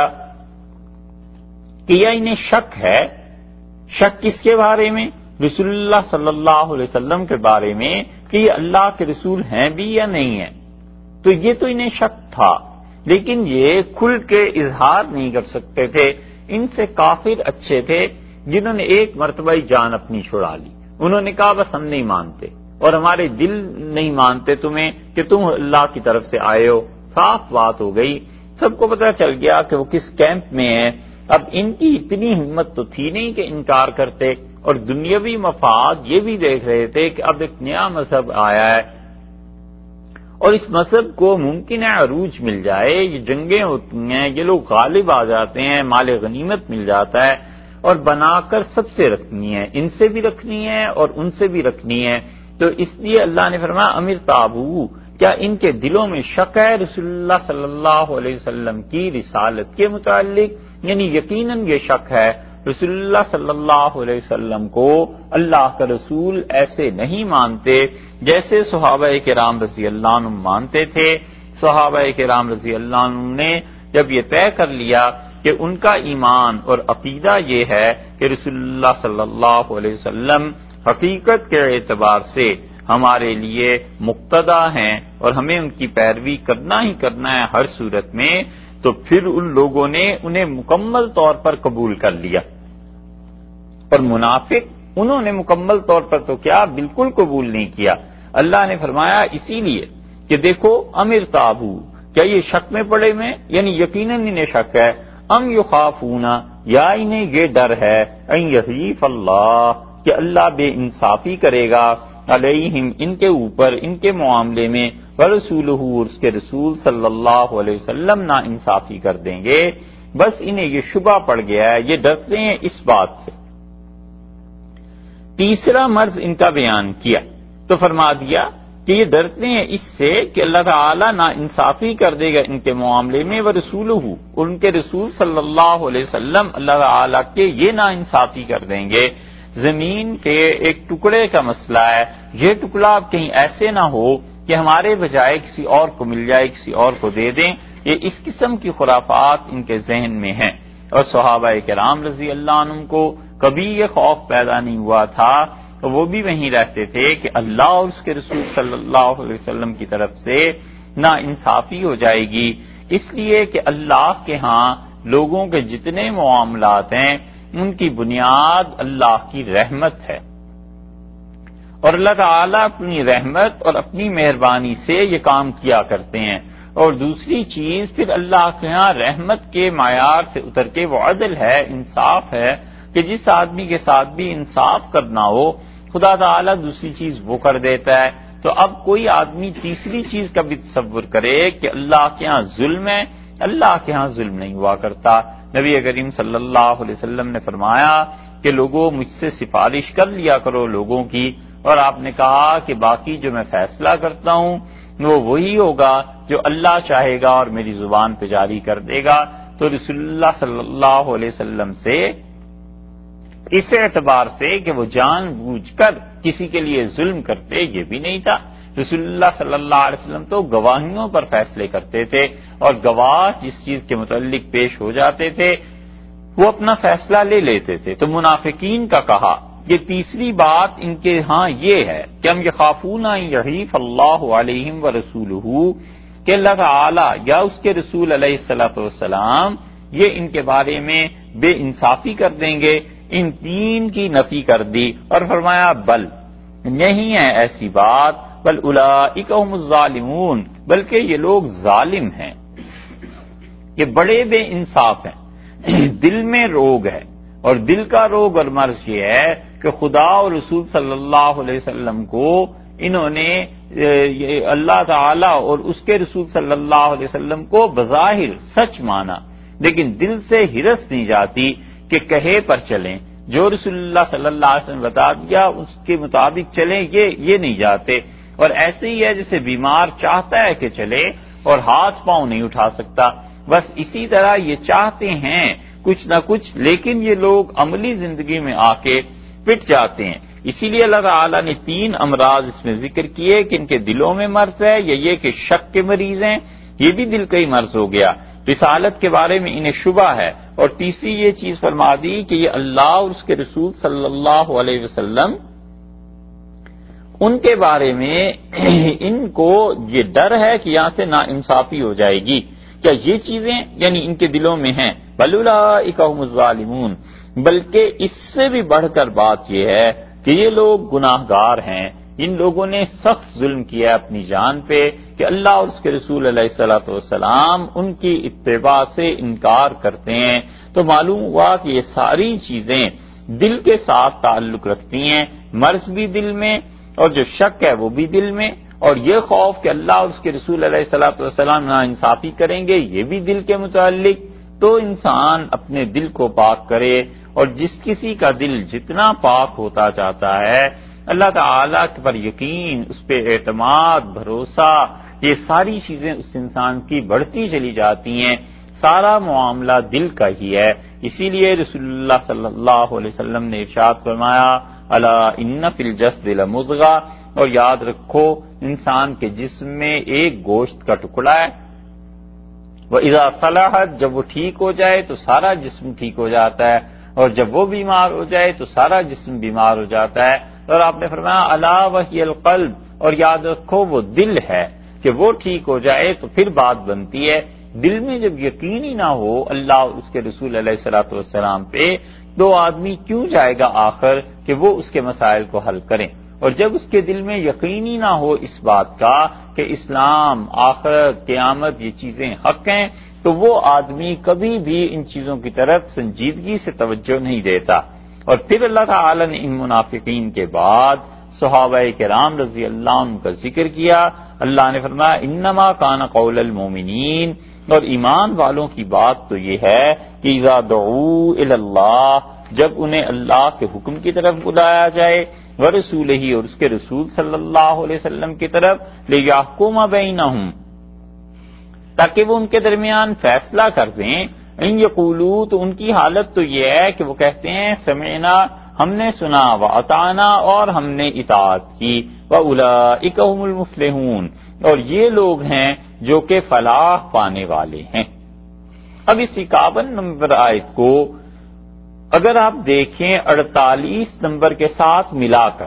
کہ یہ انہیں شک ہے۔ شک کس کے بارے میں؟ رسول اللہ صلی اللہ علیہ وسلم کے بارے میں کہ یہ اللہ کے رسول ہیں بھی یا نہیں ہیں۔ تو یہ تو انہیں شک تھا، لیکن یہ کھل کے اظہار نہیں کر سکتے تھے۔ ان سے کافر اچھے تھے جنہوں نے ایک مرتبہ ہی جان اپنی چھڑا لی، انہوں نے کہا بس ہم نہیں مانتے اور ہمارے دل نہیں مانتے تمہیں کہ تم اللہ کی طرف سے آئے ہو۔ صاف بات ہو گئی، سب کو پتہ چل گیا کہ وہ کس کیمپ میں ہیں۔ اب ان کی اتنی ہمت تو تھی نہیں کہ انکار کرتے، اور دنیاوی مفاد یہ بھی دیکھ رہے تھے کہ اب ایک نیا مذہب آیا ہے اور اس مذہب کو ممکن ہے عروج مل جائے، یہ جنگیں ہوتی ہیں، یہ لوگ غالب آ جاتے ہیں، مال غنیمت مل جاتا ہے، اور بنا کر سب سے رکھنی ہے، ان سے بھی رکھنی ہے اور ان سے بھی رکھنی ہے۔ تو اس لیے اللہ نے فرمایا امر تابو، کیا ان کے دلوں میں شک ہے رسول اللہ صلی اللہ علیہ وسلم کی رسالت کے متعلق؟ یعنی یقیناً یہ شک ہے رسول اللہ صلی اللہ علیہ وسلم کو اللہ کا رسول ایسے نہیں مانتے جیسے صحابہ کرام رضی اللہ عنہ مانتے تھے۔ صحابہ کرام رضی اللہ عنہ نے جب یہ طے کر لیا کہ ان کا ایمان اور عقیدہ یہ ہے کہ رسول اللہ صلی اللہ علیہ وسلم حقیقت کے اعتبار سے ہمارے لیے مقتدا ہیں اور ہمیں ان کی پیروی کرنا ہی کرنا ہے ہر صورت میں، تو پھر ان لوگوں نے انہیں مکمل طور پر قبول کر لیا۔ اور منافق انہوں نے مکمل طور پر تو کیا بالکل قبول نہیں کیا۔ اللہ نے فرمایا اسی لیے کہ دیکھو امر تابو، کیا یہ شک میں پڑے ہوئے، یعنی یقیناً انہیں شک ہے، ام یخافون، یا انہیں یہ ڈر ہے، ان یحیف اللہ، کہ اللہ بے انصافی کرے گا، علیہم ان کے اوپر، ان کے معاملے میں، ورسولہ اور اس کے رسول صلی اللہ علیہ وسلم نا انصافی کر دیں گے۔ بس انہیں یہ شبہ پڑ گیا ہے، یہ ڈرتے ہیں اس بات سے۔ تیسرا مرض ان کا بیان کیا تو فرما دیا کہ یہ ڈرتے ہیں اس سے کہ اللہ تعالیٰ نا انصافی کر دے گا ان کے معاملے میں، ورسولہ اور ان کے رسول صلی اللہ علیہ وسلم اللہ تعالیٰ کے یہ نا انصافی کر دیں گے۔ زمین کے ایک ٹکڑے کا مسئلہ ہے، یہ ٹکڑا کہیں ایسے نہ ہو کہ ہمارے بجائے کسی اور کو مل جائے، کسی اور کو دے دیں، یہ اس قسم کی خرافات ان کے ذہن میں ہیں۔ اور صحابہ کرام رضی اللہ عنہم کو کبھی یہ خوف پیدا نہیں ہوا تھا، تو وہ بھی وہیں رہتے تھے کہ اللہ اور اس کے رسول صلی اللہ علیہ وسلم کی طرف سے نا انصافی ہو جائے گی، اس لیے کہ اللہ کے ہاں لوگوں کے جتنے معاملات ہیں ان کی بنیاد اللہ کی رحمت ہے، اور اللہ تعالیٰ اپنی رحمت اور اپنی مہربانی سے یہ کام کیا کرتے ہیں۔ اور دوسری چیز پھر اللہ کے ہاں رحمت کے معیار سے اتر کے وہ عدل ہے، انصاف ہے، کہ جس آدمی کے ساتھ بھی انصاف کرنا ہو خدا تعالیٰ دوسری چیز وہ کر دیتا ہے۔ تو اب کوئی آدمی تیسری چیز کا بھی تصور کرے کہ اللہ کے ہاں ظلم ہے، اللہ کے ہاں ظلم نہیں ہوا کرتا۔ نبی کریم صلی اللہ علیہ وسلم نے فرمایا کہ لوگوں مجھ سے سفارش کر لیا کرو لوگوں کی، اور آپ نے کہا کہ باقی جو میں فیصلہ کرتا ہوں وہ وہی ہوگا جو اللہ چاہے گا اور میری زبان پہ جاری کر دے گا۔ تو رسول اللہ صلی اللہ علیہ وسلم سے اس اعتبار سے کہ وہ جان بوجھ کر کسی کے لیے ظلم کرتے یہ بھی نہیں تھا۔ رسول اللہ صلی اللہ علیہ وسلم تو گواہیوں پر فیصلے کرتے تھے، اور گواہ جس چیز کے متعلق پیش ہو جاتے تھے وہ اپنا فیصلہ لے لیتے تھے۔ تو منافقین کا کہا، یہ تیسری بات ان کے ہاں یہ ہے کہ ہم یخافون ان یحیف اللہ علیہم ورسولہ، کہ اللہ تعالی یا اس کے رسول علیہ الصلوۃ والسلام یہ ان کے بارے میں بے انصافی کر دیں گے۔ ان تین کی نفی کر دی اور فرمایا بل نہیں ہے ایسی بات، بل اولئک هم الظالمون، بلکہ یہ لوگ ظالم ہیں، یہ بڑے بے انصاف ہیں۔ دل میں روگ ہے، اور دل کا روگ اور مرض یہ ہے کہ خدا اور رسول صلی اللہ علیہ وسلم کو انہوں نے اللہ تعالی اور اس کے رسول صلی اللہ علیہ وسلم کو بظاہر سچ مانا، لیکن دل سے ہرس نہیں جاتی کہ کہے پر چلیں، جو رسول اللہ صلی اللہ علیہ وسلم بتا دیا اس کے مطابق چلیں، یہ یہ نہیں جاتے۔ اور ایسے ہی ہے جیسے بیمار چاہتا ہے کہ چلے اور ہاتھ پاؤں نہیں اٹھا سکتا، بس اسی طرح یہ چاہتے ہیں کچھ نہ کچھ، لیکن یہ لوگ عملی زندگی میں آ کے پٹ جاتے ہیں۔ اسی لیے اللہ تعالیٰ نے تین امراض اس میں ذکر کیے کہ ان کے دلوں میں مرض ہے، یا یہ کہ شک کے مریض ہیں، یہ بھی دل کا ہی مرض ہو گیا، رسالت کے بارے میں انہیں شبہ ہے، اور تیسری یہ چیز فرما دی کہ یہ اللہ اور اس کے رسول صلی اللہ علیہ وسلم ان کے بارے میں ان کو یہ ڈر ہے کہ یہاں سے ناانصافی ہو جائے گی۔ کیا یہ چیزیں یعنی ان کے دلوں میں ہیں؟ بل اولئک هم الظالمون، بلکہ اس سے بھی بڑھ کر بات یہ ہے کہ یہ لوگ گناہ گار ہیں، ان لوگوں نے سخت ظلم کیا اپنی جان پہ کہ اللہ اور اس کے رسول علیہ الصلوۃ والسلام ان کی اتباع سے انکار کرتے ہیں۔ تو معلوم ہوا کہ یہ ساری چیزیں دل کے ساتھ تعلق رکھتی ہیں، مرض بھی دل میں، اور جو شک ہے وہ بھی دل میں، اور یہ خوف کہ اللہ اور اس کے رسول علیہ الصلوۃ والسلام ناانصافی کریں گے یہ بھی دل کے متعلق۔ تو انسان اپنے دل کو پاک کرے، اور جس کسی کا دل جتنا پاک ہوتا جاتا ہے اللہ تعالیٰ پر یقین، اس پہ اعتماد، بھروسہ، یہ ساری چیزیں اس انسان کی بڑھتی چلی جاتی ہیں۔ سارا معاملہ دل کا ہی ہے، اسی لیے رسول اللہ صلی اللہ علیہ وسلم نے ارشاد فرمایا الا ان فی الجسد لمضغہ، اور یاد رکھو انسان کے جسم میں ایک گوشت کا ٹکڑا ہے، وَإِذَا صَلَحَتْ، جب وہ ٹھیک ہو جائے تو سارا جسم ٹھیک ہو جاتا ہے، اور جب وہ بیمار ہو جائے تو سارا جسم بیمار ہو جاتا ہے۔ اور آپ نے فرمایا الا وہی القلب، اور یاد رکھو وہ دل ہے، کہ وہ ٹھیک ہو جائے تو پھر بات بنتی ہے۔ دل میں جب یقین ہی نہ ہو اللہ اور اس کے رسول علیہ الصلوۃ والسلام پہ، تو آدمی کیوں جائے گا آخر کہ وہ اس کے مسائل کو حل کریں؟ اور جب اس کے دل میں یقین ہی نہ ہو اس بات کا کہ اسلام، آخرت، قیامت یہ چیزیں حق ہیں، تو وہ آدمی کبھی بھی ان چیزوں کی طرف سنجیدگی سے توجہ نہیں دیتا۔ اور پھر اللہ تعالی نے ان منافقین کے بعد صحابہ کرام رضی اللہ عنہ کا ذکر کیا۔ اللہ نے فرمایا انما کان قول المومنین، اور ایمان والوں کی بات تو یہ ہے کہ اذا دعوا الی اللہ، جب انہیں اللہ کے حکم کی طرف بلایا جائے، ورسولہ، اور اس کے رسول صلی اللہ علیہ وسلم کی طرف، لیحکم بینہم، تاکہ وہ ان کے درمیان فیصلہ کر دیں، ان یقولوا، تو ان کی حالت تو یہ ہے کہ وہ کہتے ہیں سمعنا، ہم نے سنا، واطعنا، اور ہم نے اطاعت کی، وَأُولَئِكَ هُمُ الْمُفْلِحُونَ، اور یہ لوگ ہیں جو کہ فلاح پانے والے ہیں۔ اب اس اکاون نمبر آیت کو اگر آپ دیکھیں اڑتالیس نمبر کے ساتھ ملا کر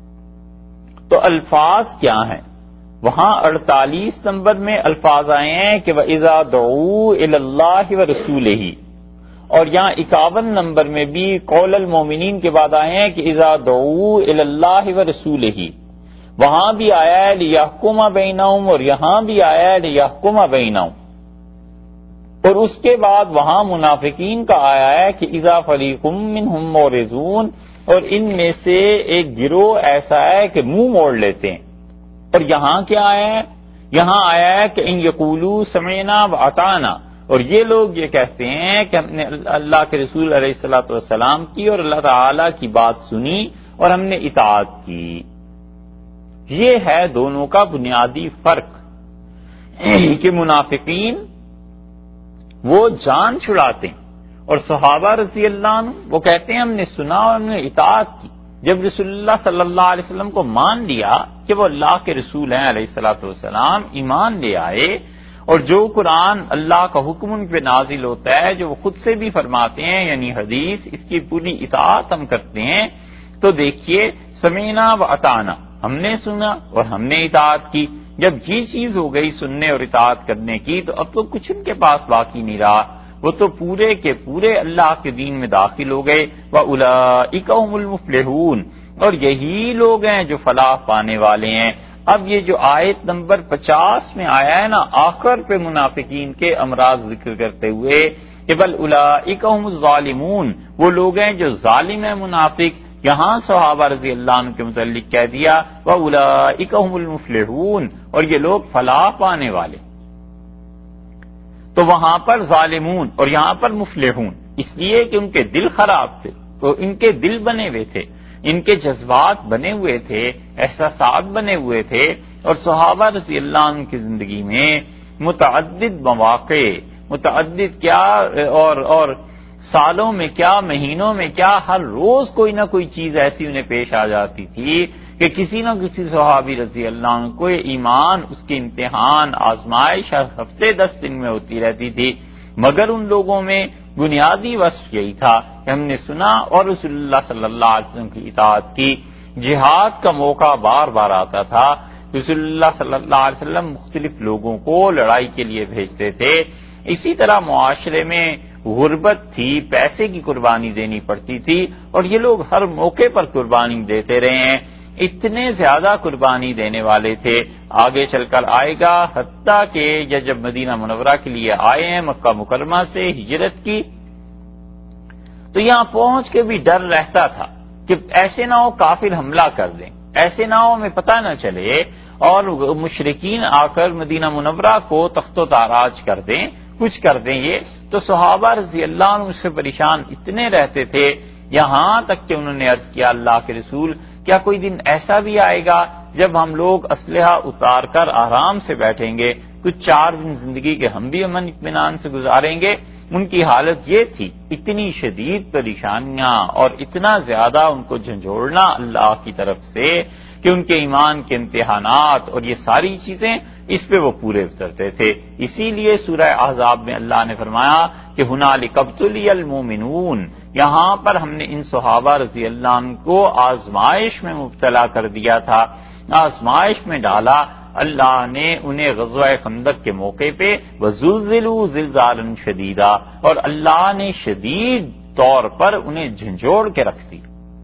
تو الفاظ کیا ہیں؟ وہاں اڑتالیس نمبر میں الفاظ آئے ہیں کہ وَإِذَا دُعُوا إِلَى اللَّهِ وَرَسُولِهِ، اور یہاں اکاون نمبر میں بھی قول المومنین کے بعد آئے ہیں کہ اذا دعوا الی اللہ ورسولہ، وہاں بھی آیا ہے لیحکم بینہم اور یہاں بھی آیا ہے لیحکم بینہم، اور اس کے بعد وہاں منافقین کا آیا ہے کہ اذا فریق منہم معرضون، اور ان میں سے ایک گروہ ایسا ہے کہ منہ موڑ لیتے ہیں۔ اور یہاں کیا آیا ہے؟ یہاں آیا ہے کہ ان یقولوا سمعنا واطعنا، اور یہ لوگ یہ کہتے ہیں کہ ہم نے اللہ کے رسول علیہ الصلوۃ والسلام کی اور اللہ تعالی کی بات سنی اور ہم نے اطاعت کی۔ یہ ہے دونوں کا بنیادی فرق کہ منافقین وہ جان چھڑاتے ہیں اور صحابہ رضی اللہ عنہ وہ کہتے ہیں ہم نے سنا اور ہم نے اطاعت کی۔ جب رسول اللہ صلی اللہ علیہ وسلم کو مان لیا کہ وہ اللہ کے رسول ہیں علیہ الصلوۃ والسلام، ایمان لے آئے، اور جو قرآن اللہ کا حکم ان پہ نازل ہوتا ہے جو وہ خود سے بھی فرماتے ہیں یعنی حدیث، اس کی پوری اطاعت ہم کرتے ہیں، تو دیکھیے سمعنا و اطعنا، ہم نے سنا اور ہم نے اطاعت کی۔ جب یہ چیز ہو گئی سننے اور اطاعت کرنے کی تو اب تو کچھ ان کے پاس باقی نہیں رہا، وہ تو پورے کے پورے اللہ کے دین میں داخل ہو گئے۔ وَأُولَئِكَ هُمُ الْمُفْلِحُونَ، اور یہی لوگ ہیں جو فلاح پانے والے ہیں۔ اب یہ جو آیت نمبر پچاس میں آیا ہے نا، آخر پہ منافقین کے امراض ذکر کرتے ہوئے کہ بل اولئک هم الظالمون، وہ لوگ ہیں جو ظالم ہیں منافق، یہاں صحابہ رضی اللہ عنہ کے متعلق کہہ دیا واولئک هم المفلحون، اور یہ لوگ فلاح پانے والے۔ تو وہاں پر ظالمون اور یہاں پر مفلحون، اس لیے کہ ان کے دل خراب تھے، تو ان کے دل بنے ہوئے تھے، ان کے جذبات بنے ہوئے تھے، احساسات بنے ہوئے تھے، اور صحابہ رضی اللہ عنہ کی زندگی میں متعدد مواقع، متعدد کیا اور اور سالوں میں کیا، مہینوں میں کیا، ہر روز کوئی نہ کوئی چیز ایسی انہیں پیش آ جاتی تھی کہ کسی نہ کسی صحابی رضی اللہ عنہ کو ایمان، اس کے امتحان، آزمائش ہر ہفتے دس دن میں ہوتی رہتی تھی، مگر ان لوگوں میں بنیادی وصف یہی تھا کہ ہم نے سنا اور رسول اللہ صلی اللہ علیہ وسلم کی اطاعت کی۔ جہاد کا موقع بار بار آتا تھا، رسول اللہ صلی اللہ علیہ وسلم مختلف لوگوں کو لڑائی کے لیے بھیجتے تھے۔ اسی طرح معاشرے میں غربت تھی، پیسے کی قربانی دینی پڑتی تھی، اور یہ لوگ ہر موقع پر قربانی دیتے رہے ہیں، اتنے زیادہ قربانی دینے والے تھے، آگے چل کر آئے گا، حتیٰ کہ جب مدینہ منورہ کے لیے آئے ہیں، مکہ مکرمہ سے ہجرت کی، تو یہاں پہنچ کے بھی ڈر رہتا تھا کہ ایسے نہ ہو کافر حملہ کر دیں، ایسے نہ ہو ہمیں پتہ نہ چلے اور مشرکین آ کر مدینہ منورہ کو تخت و تاراج کر دیں، کچھ کر دیں۔ یہ تو صحابہ رضی اللہ عنہ اس سے پریشان اتنے رہتے تھے، یہاں تک کہ انہوں نے عرض کیا اللہ کے رسول کیا کوئی دن ایسا بھی آئے گا جب ہم لوگ اسلحہ اتار کر آرام سے بیٹھیں گے، کچھ چار دن زندگی کے ہم بھی امن اطمینان سے گزاریں گے؟ ان کی حالت یہ تھی، اتنی شدید پریشانیاں اور اتنا زیادہ ان کو جھنجھوڑنا اللہ کی طرف سے کہ ان کے ایمان کے امتحانات اور یہ ساری چیزیں اس پہ وہ پورے اترتے تھے۔ اسی لیے سورہ احزاب میں اللہ نے فرمایا کہ ہنالک ابتلی المؤمنون، یہاں پر ہم نے ان صحابہ رضی اللہ عنہ کو آزمائش میں مبتلا کر دیا تھا، آزمائش میں ڈالا۔ اللہ نے انہیں غزوہ خندق کے موقع پہ وزلزلوا زلزالا شدیدا، اور اللہ نے شدید طور پر انہیں جھنجھوڑ کے رکھ دی،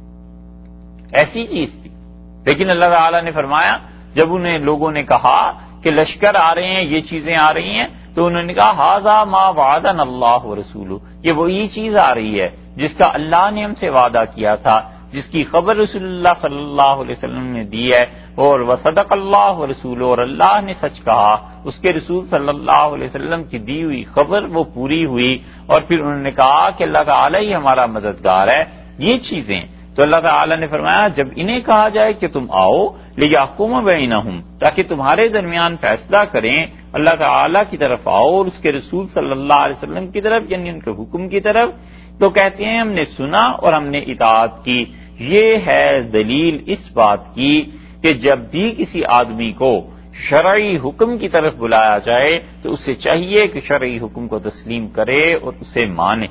ایسی چیز تھی۔ لیکن اللہ تعالی نے فرمایا جب انہیں لوگوں نے کہا کہ لشکر آ رہے ہیں، یہ چیزیں آ رہی ہیں، تو انہوں نے کہا ھذا ما وعدنا اللہ ورسولہ، یہ وہی چیز آ رہی ہے جس کا اللہ نے ہم سے وعدہ کیا تھا، جس کی خبر رسول اللہ صلی اللہ علیہ وسلم نے دی ہے، اور وصدق اللہ ورسولہ، اور اللہ نے سچ کہا، اس کے رسول صلی اللہ علیہ وسلم کی دی ہوئی خبر وہ پوری ہوئی۔ اور پھر انہوں نے کہا کہ اللہ تعالی ہی ہمارا مددگار ہے۔ یہ چیزیں تو اللہ تعالی نے فرمایا جب انہیں کہا جائے کہ تم آؤ لیحکم بینہم، تاکہ تمہارے درمیان فیصلہ کریں، اللہ تعالی کی طرف آؤ اور اس کے رسول صلی اللہ علیہ وسلم کی طرف، یعنی ان کے حکم کی طرف، تو کہتے ہیں ہم نے سنا اور ہم نے اطاعت کی۔ یہ ہے دلیل اس بات کی کہ جب بھی کسی آدمی کو شرعی حکم کی طرف بلایا جائے تو اسے چاہیے کہ شرعی حکم کو تسلیم کرے اور اسے مانے۔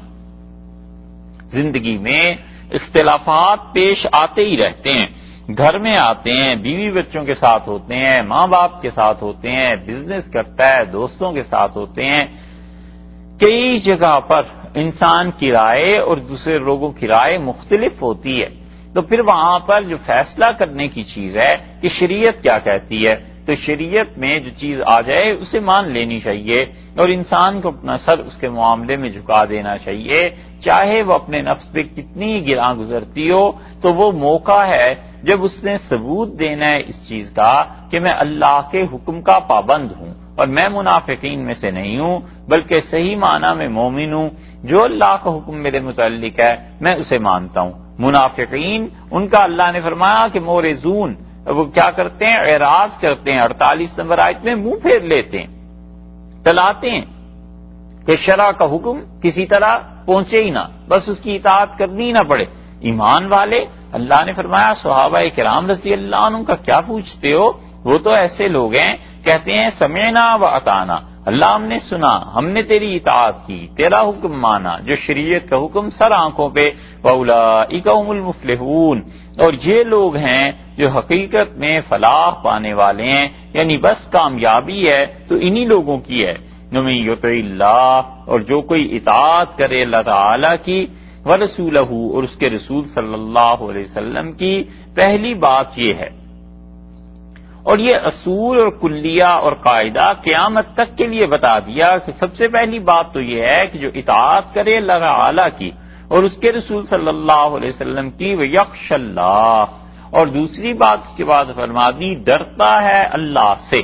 زندگی میں اختلافات پیش آتے ہی رہتے ہیں، گھر میں آتے ہیں، بیوی بچوں کے ساتھ ہوتے ہیں، ماں باپ کے ساتھ ہوتے ہیں، بزنس کرتا ہے، دوستوں کے ساتھ ہوتے ہیں، کئی جگہ پر انسان کی رائے اور دوسرے لوگوں کی رائے مختلف ہوتی ہے، تو پھر وہاں پر جو فیصلہ کرنے کی چیز ہے کہ شریعت کیا کہتی ہے، تو شریعت میں جو چیز آ جائے اسے مان لینی چاہیے اور انسان کو اپنا سر اس کے معاملے میں جھکا دینا چاہیے، چاہے وہ اپنے نفس پہ کتنی گراں گزرتی ہو۔ تو وہ موقع ہے جب اس نے ثبوت دینا ہے اس چیز کا کہ میں اللہ کے حکم کا پابند ہوں اور میں منافقین میں سے نہیں ہوں بلکہ صحیح معنی میں مومن ہوں، جو اللہ کا حکم میرے متعلق ہے میں اسے مانتا ہوں۔ منافقین ان کا اللہ نے فرمایا کہ مورزون، وہ کیا کرتے ہیں؟ اعراض کرتے ہیں، اڑتالیس نمبر آیت میں منہ پھیر لیتے ہیں، ٹلاتے ہیں کہ شرع کا حکم کسی طرح پہنچے ہی نہ، بس اس کی اطاعت کرنی ہی نہ پڑے۔ ایمان والے، اللہ نے فرمایا صحابہ کرام رضی اللہ عنہ کا کیا پوچھتے ہو؟ وہ تو ایسے لوگ ہیں کہتے ہیں سمعنا و اطعنا، اللہ ہم نے سنا، ہم نے تیری اطاعت کی، تیرا حکم مانا، جو شریعت کا حکم سر آنکھوں پہ، وَأُولَٰئِكَ هُمُ الْمُفْلِحُونَ، اور یہ لوگ ہیں جو حقیقت میں فلاح پانے والے ہیں، یعنی بس کامیابی ہے تو انہی لوگوں کی ہے۔ وَمَن يُطِعِ اللَّهَ، اور جو کوئی اطاعت کرے اللہ تعالی کی، وَرَسُولَهُ، اور اس کے رسول صلی اللہ علیہ وسلم کی، پہلی بات یہ ہے، اور یہ اصول اور کلیہ اور قاعدہ قیامت تک کے لیے بتا دیا کہ سب سے پہلی بات تو یہ ہے کہ جو اطاعت کرے اللہ تعالی کی اور اس کے رسول صلی اللہ علیہ وسلم کی، وَيَخْشَ اللَّهَ، اور دوسری بات اس کے بعد فرما دی ڈرتا ہے اللہ سے۔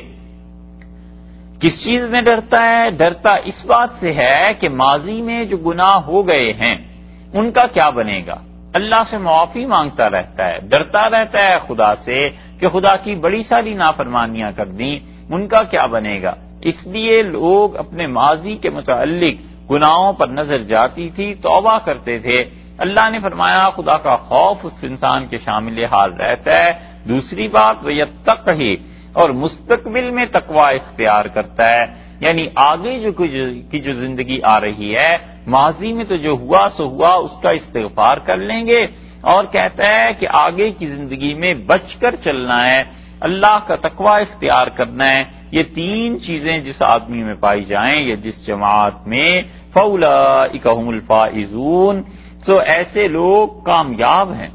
کس چیز میں ڈرتا ہے؟ ڈرتا اس بات سے ہے کہ ماضی میں جو گناہ ہو گئے ہیں ان کا کیا بنے گا، اللہ سے معافی مانگتا رہتا ہے، ڈرتا رہتا ہے خدا سے کہ خدا کی بڑی ساری نافرمانیاں کر دیں، ان کا کیا بنے گا۔ اس لیے لوگ اپنے ماضی کے متعلق گناہوں پر نظر جاتی تھی، توبہ کرتے تھے۔ اللہ نے فرمایا خدا کا خوف اس انسان کے شامل حال رہتا ہے۔ دوسری بات وَيَتَّقْهِ، اور مستقبل میں تقوی اختیار کرتا ہے، یعنی آگے جو کی جو زندگی آ رہی ہے، ماضی میں تو جو ہوا سو ہوا اس کا استغفار کر لیں گے، اور کہتا ہے کہ آگے کی زندگی میں بچ کر چلنا ہے، اللہ کا تقوی اختیار کرنا ہے۔ یہ تین چیزیں جس آدمی میں پائی جائیں یا جس جماعت میں، فَأُولَٰئِكَ هُمُ الْفَائِزُونَ، سو ایسے لوگ کامیاب ہیں،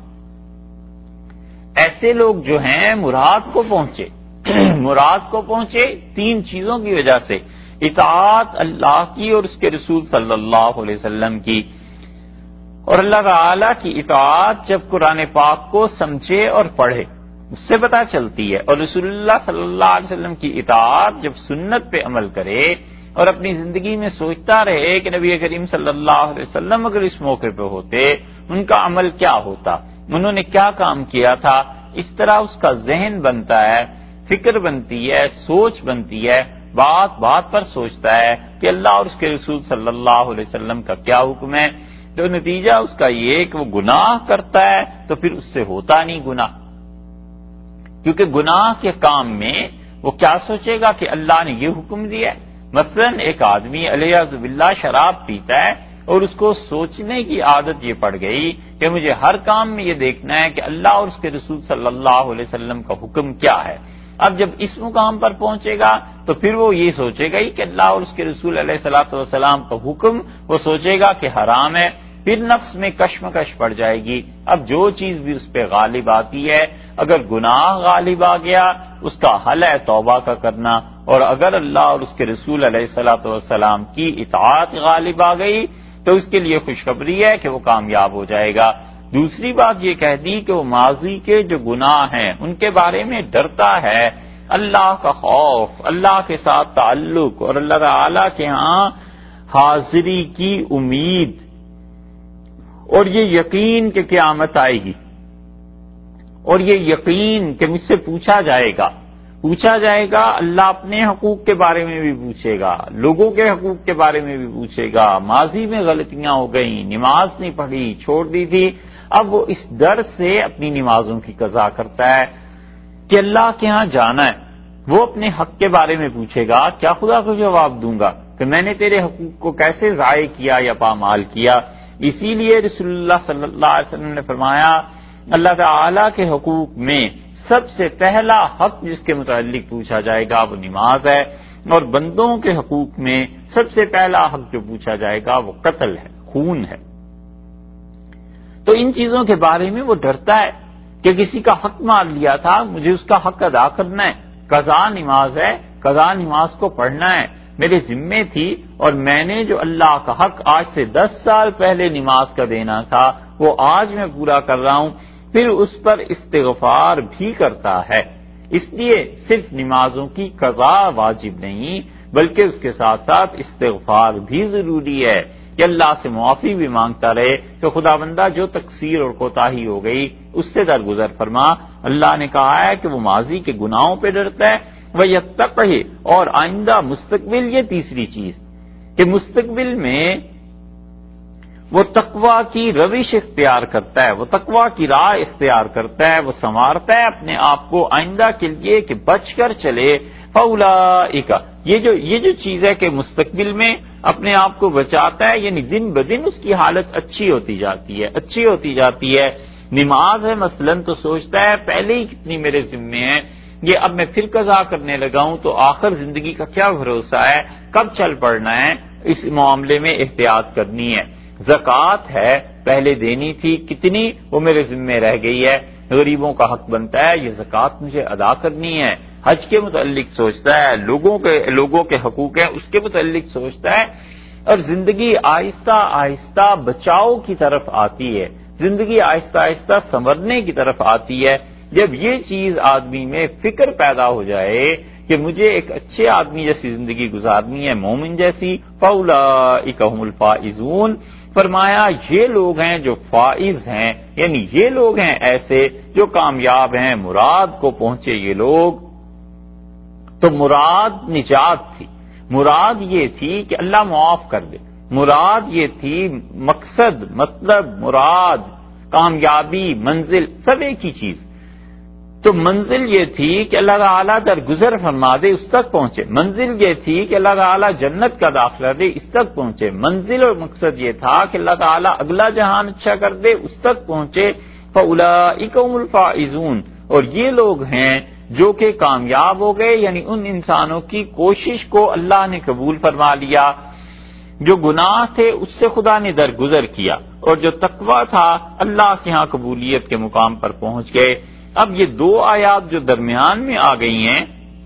ایسے لوگ جو ہیں مراد کو پہنچے مراد کو پہنچے تین چیزوں کی وجہ سے، اطاعت اللہ کی اور اس کے رسول صلی اللہ علیہ وسلم کی، اور اللہ تعالی کی اطاعت جب قرآن پاک کو سمجھے اور پڑھے اس سے پتہ چلتی ہے، اور رسول اللہ صلی اللہ علیہ وسلم کی اطاعت جب سنت پہ عمل کرے اور اپنی زندگی میں سوچتا رہے کہ نبی کریم صلی اللہ علیہ وسلم اگر اس موقع پہ ہوتے ان کا عمل کیا ہوتا، انہوں نے کیا کام کیا تھا، اس طرح اس کا ذہن بنتا ہے، فکر بنتی ہے، سوچ بنتی ہے، بات بات پر سوچتا ہے کہ اللہ اور اس کے رسول صلی اللہ علیہ وسلم کا کیا حکم ہے، تو نتیجہ اس کا یہ کہ وہ گناہ کرتا ہے تو پھر اس سے ہوتا نہیں گناہ، کیونکہ گناہ کے کام میں وہ کیا سوچے گا کہ اللہ نے یہ حکم دیا ہے۔ مثلا ایک آدمی علیہ باللہ شراب پیتا ہے اور اس کو سوچنے کی عادت یہ پڑ گئی کہ مجھے ہر کام میں یہ دیکھنا ہے کہ اللہ اور اس کے رسول صلی اللہ علیہ وسلم کا حکم کیا ہے۔ اب جب اس مقام پر پہنچے گا تو پھر وہ یہ سوچے گا ہی کہ اللہ اور اس کے رسول علیہ الصلوۃ والسلام کا حکم وہ سوچے گا کہ حرام ہے، پھر نفس میں کشمکش پڑ جائے گی۔ اب جو چیز بھی اس پہ غالب آتی ہے، اگر گناہ غالب آ گیا اس کا حل ہے توبہ کا کرنا، اور اگر اللہ اور اس کے رسول علیہ الصلوۃ والسلام کی اطاعت غالب آ گئی تو اس کے لیے خوشخبری ہے کہ وہ کامیاب ہو جائے گا۔ دوسری بات یہ کہہ دی کہ وہ ماضی کے جو گناہ ہیں ان کے بارے میں ڈرتا ہے، اللہ کا خوف، اللہ کے ساتھ تعلق اور اللہ تعالی کے ہاں حاضری کی امید، اور یہ یقین کہ قیامت آئے گی، اور یہ یقین کہ مجھ سے پوچھا جائے گا پوچھا جائے گا اللہ اپنے حقوق کے بارے میں بھی پوچھے گا، لوگوں کے حقوق کے بارے میں بھی پوچھے گا، ماضی میں غلطیاں ہو گئیں، نماز نہیں پڑھی، چھوڑ دی تھی، اب وہ اس ڈر سے اپنی نمازوں کی قضا کرتا ہے، کہ اللہ کے ہاں جانا ہے، وہ اپنے حق کے بارے میں پوچھے گا، کیا خدا کو جواب دوں گا کہ میں نے تیرے حقوق کو کیسے ضائع کیا یا پامال کیا؟ اسی لیے رسول اللہ صلی اللہ علیہ وسلم نے فرمایا اللہ تعالی کے حقوق میں سب سے پہلا حق جس کے متعلق پوچھا جائے گا وہ نماز ہے، اور بندوں کے حقوق میں سب سے پہلا حق جو پوچھا جائے گا وہ قتل ہے، خون ہے۔ تو ان چیزوں کے بارے میں وہ ڈرتا ہے کہ کسی کا حق مار لیا تھا، مجھے اس کا حق ادا کرنا ہے، قضا نماز ہے، قضا نماز کو پڑھنا ہے، میرے ذمے تھی، اور میں نے جو اللہ کا حق آج سے دس سال پہلے نماز کا دینا تھا وہ آج میں پورا کر رہا ہوں، پھر اس پر استغفار بھی کرتا ہے۔ اس لیے صرف نمازوں کی قضا واجب نہیں بلکہ اس کے ساتھ ساتھ استغفار بھی ضروری ہے کہ اللہ سے معافی بھی مانگتا رہے کہ خدا بندہ جو تقصیر اور کوتاہی ہو گئی اس سے درگزر فرما۔ اللہ نے کہا ہے کہ وہ ماضی کے گناہوں پہ ڈرتا ہے، وَيَتَّقِهِ، اور آئندہ مستقبل، یہ تیسری چیز کہ مستقبل میں وہ تقویٰ کی روش اختیار کرتا ہے، وہ تقویٰ کی راہ اختیار کرتا ہے، وہ سنوارتا ہے اپنے آپ کو آئندہ کے لیے کہ بچ کر چلے۔ فَأُولَٰئِکَ، یہ جو یہ جو چیز ہے کہ مستقبل میں اپنے آپ کو بچاتا ہے، یعنی دن بدن اس کی حالت اچھی ہوتی جاتی ہے اچھی ہوتی جاتی ہے۔ نماز ہے مثلا تو سوچتا ہے پہلے ہی کتنی میرے ذمے ہیں، یہ اب میں پھر قضا کرنے لگا ہوں تو آخر زندگی کا کیا بھروسہ ہے، کب چل پڑنا ہے، اس معاملے میں احتیاط کرنی ہے۔ زکوٰۃ ہے پہلے دینی تھی، کتنی وہ میرے ذمے رہ گئی ہے، غریبوں کا حق بنتا ہے، یہ زکوٰۃ مجھے ادا کرنی ہے۔ حج کے متعلق سوچتا ہے، لوگوں کے لوگوں کے حقوق ہیں اس کے متعلق سوچتا ہے، اور زندگی آہستہ آہستہ بچاؤ کی طرف آتی ہے، زندگی آہستہ آہستہ سنورنے کی طرف آتی ہے۔ جب یہ چیز آدمی میں فکر پیدا ہو جائے کہ مجھے ایک اچھے آدمی جیسی زندگی گزارنی ہے، مومن جیسی، فَأُولَٰئِکَ هُمُ الْفَائِزُونَ، فرمایا یہ لوگ ہیں جو فائز ہیں، یعنی یہ لوگ ہیں ایسے جو کامیاب ہیں، مراد کو پہنچے یہ لوگ۔ تو مراد نجات تھی، مراد یہ تھی کہ اللہ معاف کر دے، مراد یہ تھی، مقصد، مطلب، مراد، کامیابی، منزل، سب ایک ہی چیز۔ تو منزل یہ تھی کہ اللہ تعالیٰ درگزر فرما دے، اس تک پہنچے، منزل یہ تھی کہ اللہ تعالیٰ جنت کا داخلہ دے، اس تک پہنچے، منزل اور مقصد یہ تھا کہ اللہ تعالیٰ اگلا جہان اچھا کر دے، اس تک پہنچے۔ فَأُولَٰئِکَ هُمُ الْفَائِزُونَ، اور یہ لوگ ہیں جو کہ کامیاب ہو گئے، یعنی ان انسانوں کی کوشش کو اللہ نے قبول فرما لیا، جو گناہ تھے اس سے خدا نے درگزر کیا، اور جو تقویٰ تھا اللہ کے ہاں قبولیت کے مقام پر پہنچ گئے۔ اب یہ دو آیات جو درمیان میں آ گئی ہیں،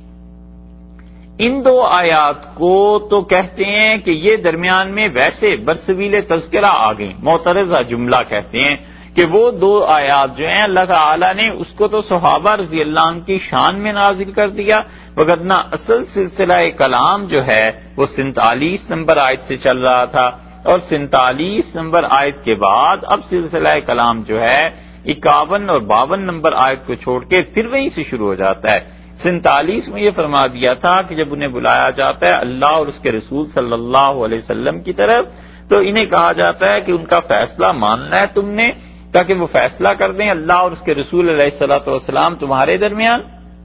ان دو آیات کو تو کہتے ہیں کہ یہ درمیان میں ویسے برسبیل تذکرہ آ گئی، معترضہ جملہ کہتے ہیں کہ وہ دو آیات جو ہیں اللہ تعالی نے اس کو تو صحابہ رضی اللہ عنہ کی شان میں نازل کر دیا، وگرنہ اصل سلسلہ کلام جو ہے وہ سینتالیس نمبر آیت سے چل رہا تھا، اور سینتالیس نمبر آیت کے بعد اب سلسلہ کلام جو ہے اکاون اور باون نمبر آیت کو چھوڑ کے پھر وہیں سے شروع ہو جاتا ہے۔ سینتالیس میں یہ فرما دیا تھا کہ جب انہیں بلایا جاتا ہے اللہ اور اس کے رسول صلی اللہ علیہ وسلم کی طرف تو انہیں کہا جاتا ہے کہ ان کا فیصلہ ماننا ہے تم نے، تاکہ وہ فیصلہ کر دیں اللہ اور اس کے رسول علیہ الصلوۃ والسلام تمہارے درمیان۔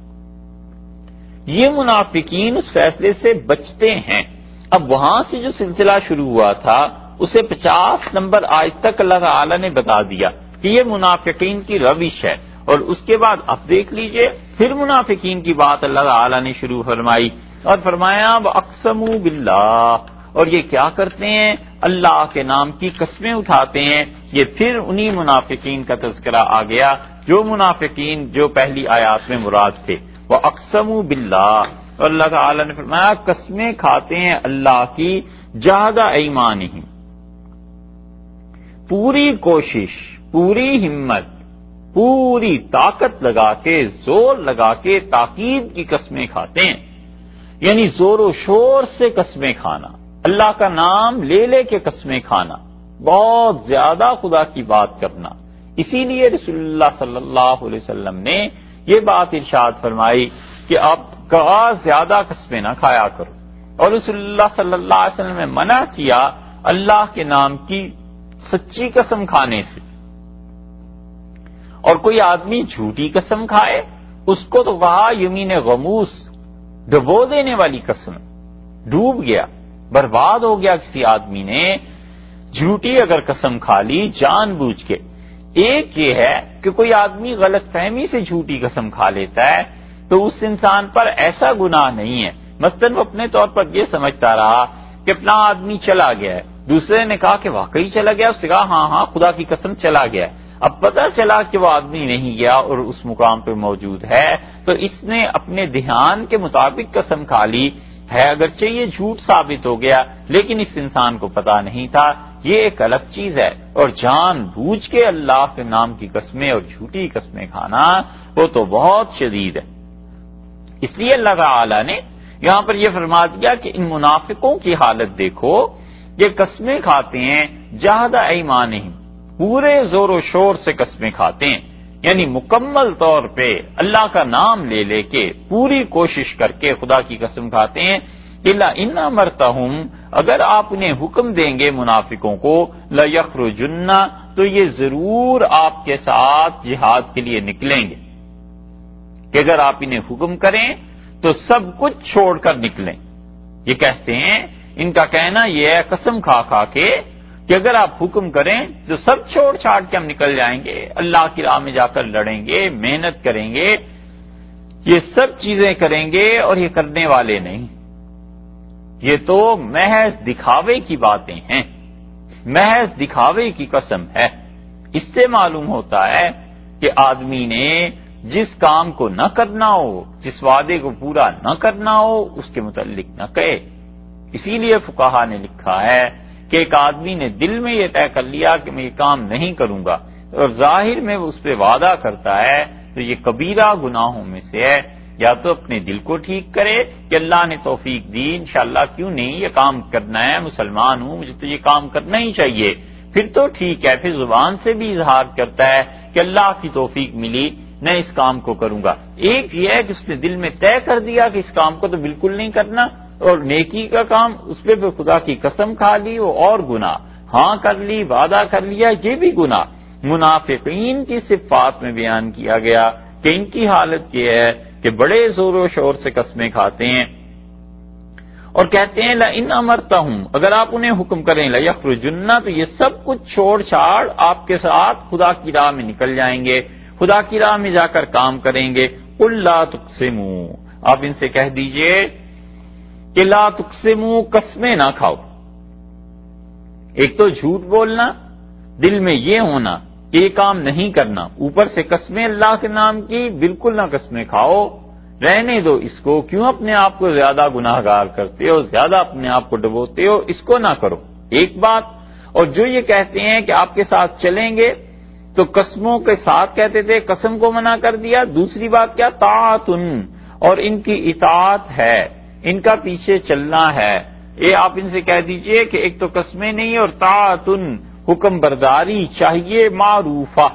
یہ منافقین اس فیصلے سے بچتے ہیں۔ اب وہاں سے جو سلسلہ شروع ہوا تھا اسے پچاس نمبر آیت تک اللہ تعالی نے بتا دیا کہ یہ منافقین کی روش ہے، اور اس کے بعد اب دیکھ لیجئے پھر منافقین کی بات اللہ تعالی نے شروع فرمائی، اور فرمایا وَأَقْسَمُوا بِاللَّهِ، اور یہ کیا کرتے ہیں، اللہ کے نام کی قسمیں اٹھاتے ہیں۔ یہ پھر انہی منافقین کا تذکرہ آ گیا جو منافقین جو پہلی آیات میں مراد تھے۔ وَأَقْسَمُوا بِاللَّهِ، اور اللہ تعالی نے فرمایا قسمیں کھاتے ہیں اللہ کی، جَهْدَ أَيْمَانِهِمْ، پوری کوشش، پوری ہمت، پوری طاقت لگا کے، زور لگا کے تاکید کی قسمیں کھاتے ہیں، یعنی زور و شور سے قسمیں کھانا، اللہ کا نام لے لے کے قسمیں کھانا، بہت زیادہ خدا کی بات کرنا۔ اسی لیے رسول اللہ صلی اللہ علیہ وسلم نے یہ بات ارشاد فرمائی کہ آپ کا زیادہ قسمیں نہ کھایا کرو، اور رسول اللہ صلی اللہ علیہ وسلم نے منع کیا اللہ کے نام کی سچی قسم کھانے سے۔ اور کوئی آدمی جھوٹی قسم کھائے اس کو تو کہا یمین غموس، ڈبو دینے والی قسم، ڈوب گیا، برباد ہو گیا کسی آدمی نے جھوٹی اگر قسم کھا لی جان بوجھ کے۔ ایک یہ ہے کہ کوئی آدمی غلط فہمی سے جھوٹی قسم کھا لیتا ہے تو اس انسان پر ایسا گناہ نہیں ہے، مثلاً وہ اپنے طور پر یہ سمجھتا رہا کہ اپنا آدمی چلا گیا ہے، دوسرے نے کہا کہ واقعی چلا گیا، اس نے کہا ہاں ہاں خدا کی قسم چلا گیا، اب پتہ چلا کہ وہ آدمی نہیں گیا اور اس مقام پہ موجود ہے، تو اس نے اپنے دھیان کے مطابق قسم کھا لی ہے، اگرچہ یہ جھوٹ ثابت ہو گیا لیکن اس انسان کو پتہ نہیں تھا، یہ ایک الگ چیز ہے۔ اور جان بوجھ کے اللہ کے نام کی قسمیں اور جھوٹی قسمیں کھانا وہ تو بہت شدید ہے۔ اس لیے اللہ تعالی نے یہاں پر یہ فرما دیا کہ ان منافقوں کی حالت دیکھو، یہ قسمیں کھاتے ہیں جہد ایمانہم، پورے زور و شور سے قسمیں کھاتے ہیں، یعنی مکمل طور پہ اللہ کا نام لے لے کے پوری کوشش کر کے خدا کی قسم کھاتے ہیں۔ الا ان امرتہم، اگر آپ انہیں حکم دیں گے منافقوں کو، لیخرجن، تو یہ ضرور آپ کے ساتھ جہاد کے لیے نکلیں گے، کہ اگر آپ انہیں حکم کریں تو سب کچھ چھوڑ کر نکلیں۔ یہ کہتے ہیں، ان کا کہنا یہ ہے قسم کھا کھا کے کہ اگر آپ حکم کریں تو سب چھوڑ چھاڑ کے ہم نکل جائیں گے، اللہ کی راہ میں جا کر لڑیں گے، محنت کریں گے، یہ سب چیزیں کریں گے، اور یہ کرنے والے نہیں، یہ تو محض دکھاوے کی باتیں ہیں، محض دکھاوے کی قسم ہے۔ اس سے معلوم ہوتا ہے کہ آدمی نے جس کام کو نہ کرنا ہو، جس وعدے کو پورا نہ کرنا ہو، اس کے متعلق نہ کہے۔ اسی لیے فقہا نے لکھا ہے کہ ایک آدمی نے دل میں یہ طے کر لیا کہ میں یہ کام نہیں کروں گا اور ظاہر میں وہ اس پہ وعدہ کرتا ہے تو یہ کبیرہ گناہوں میں سے ہے۔ یا تو اپنے دل کو ٹھیک کرے کہ اللہ نے توفیق دی، انشاءاللہ کیوں نہیں، یہ کام کرنا ہے، مسلمان ہوں مجھے تو یہ کام کرنا ہی چاہیے، پھر تو ٹھیک ہے، پھر زبان سے بھی اظہار کرتا ہے کہ اللہ کی توفیق ملی میں اس کام کو کروں گا۔ ایک یہ ہے کہ اس نے دل میں طے کر دیا کہ اس کام کو تو بالکل نہیں کرنا، اور نیکی کا کام اس پہ پھر خدا کی قسم کھا لی، وہ اور گناہ، ہاں کر لی، وعدہ کر لیا، یہ بھی گناہ۔ منافقین کی صفات میں بیان کیا گیا کہ ان کی حالت یہ ہے کہ بڑے زور و شور سے قسمیں کھاتے ہیں اور کہتے ہیں لئن امرتہم، اگر آپ انہیں حکم کریں لیخرجن، تو یہ سب کچھ چھوڑ چھاڑ آپ کے ساتھ خدا کی راہ میں نکل جائیں گے، خدا کی راہ میں جا کر کام کریں گے۔ قل لا تقسموا، آپ ان سے کہہ دیجئے کہ لا تقسموا، قسمیں نہ کھاؤ۔ ایک تو جھوٹ بولنا، دل میں یہ ہونا کہ یہ کام نہیں کرنا، اوپر سے قسمیں اللہ کے نام کی، بالکل نہ قسمیں کھاؤ، رہنے دو اس کو، کیوں اپنے آپ کو زیادہ گناہ گار کرتے ہو، زیادہ اپنے آپ کو ڈبوتے ہو، اس کو نہ کرو، ایک بات۔ اور جو یہ کہتے ہیں کہ آپ کے ساتھ چلیں گے تو قسموں کے ساتھ کہتے تھے، قسم کو منع کر دیا۔ دوسری بات کیا، طاعتن، اور ان کی اطاعت ہے، ان کا پیچھے چلنا ہے۔ یہ آپ ان سے کہہ دیجئے کہ ایک تو قسمیں نہیں اور طاعتن، حکم برداری چاہیے، معروفہ،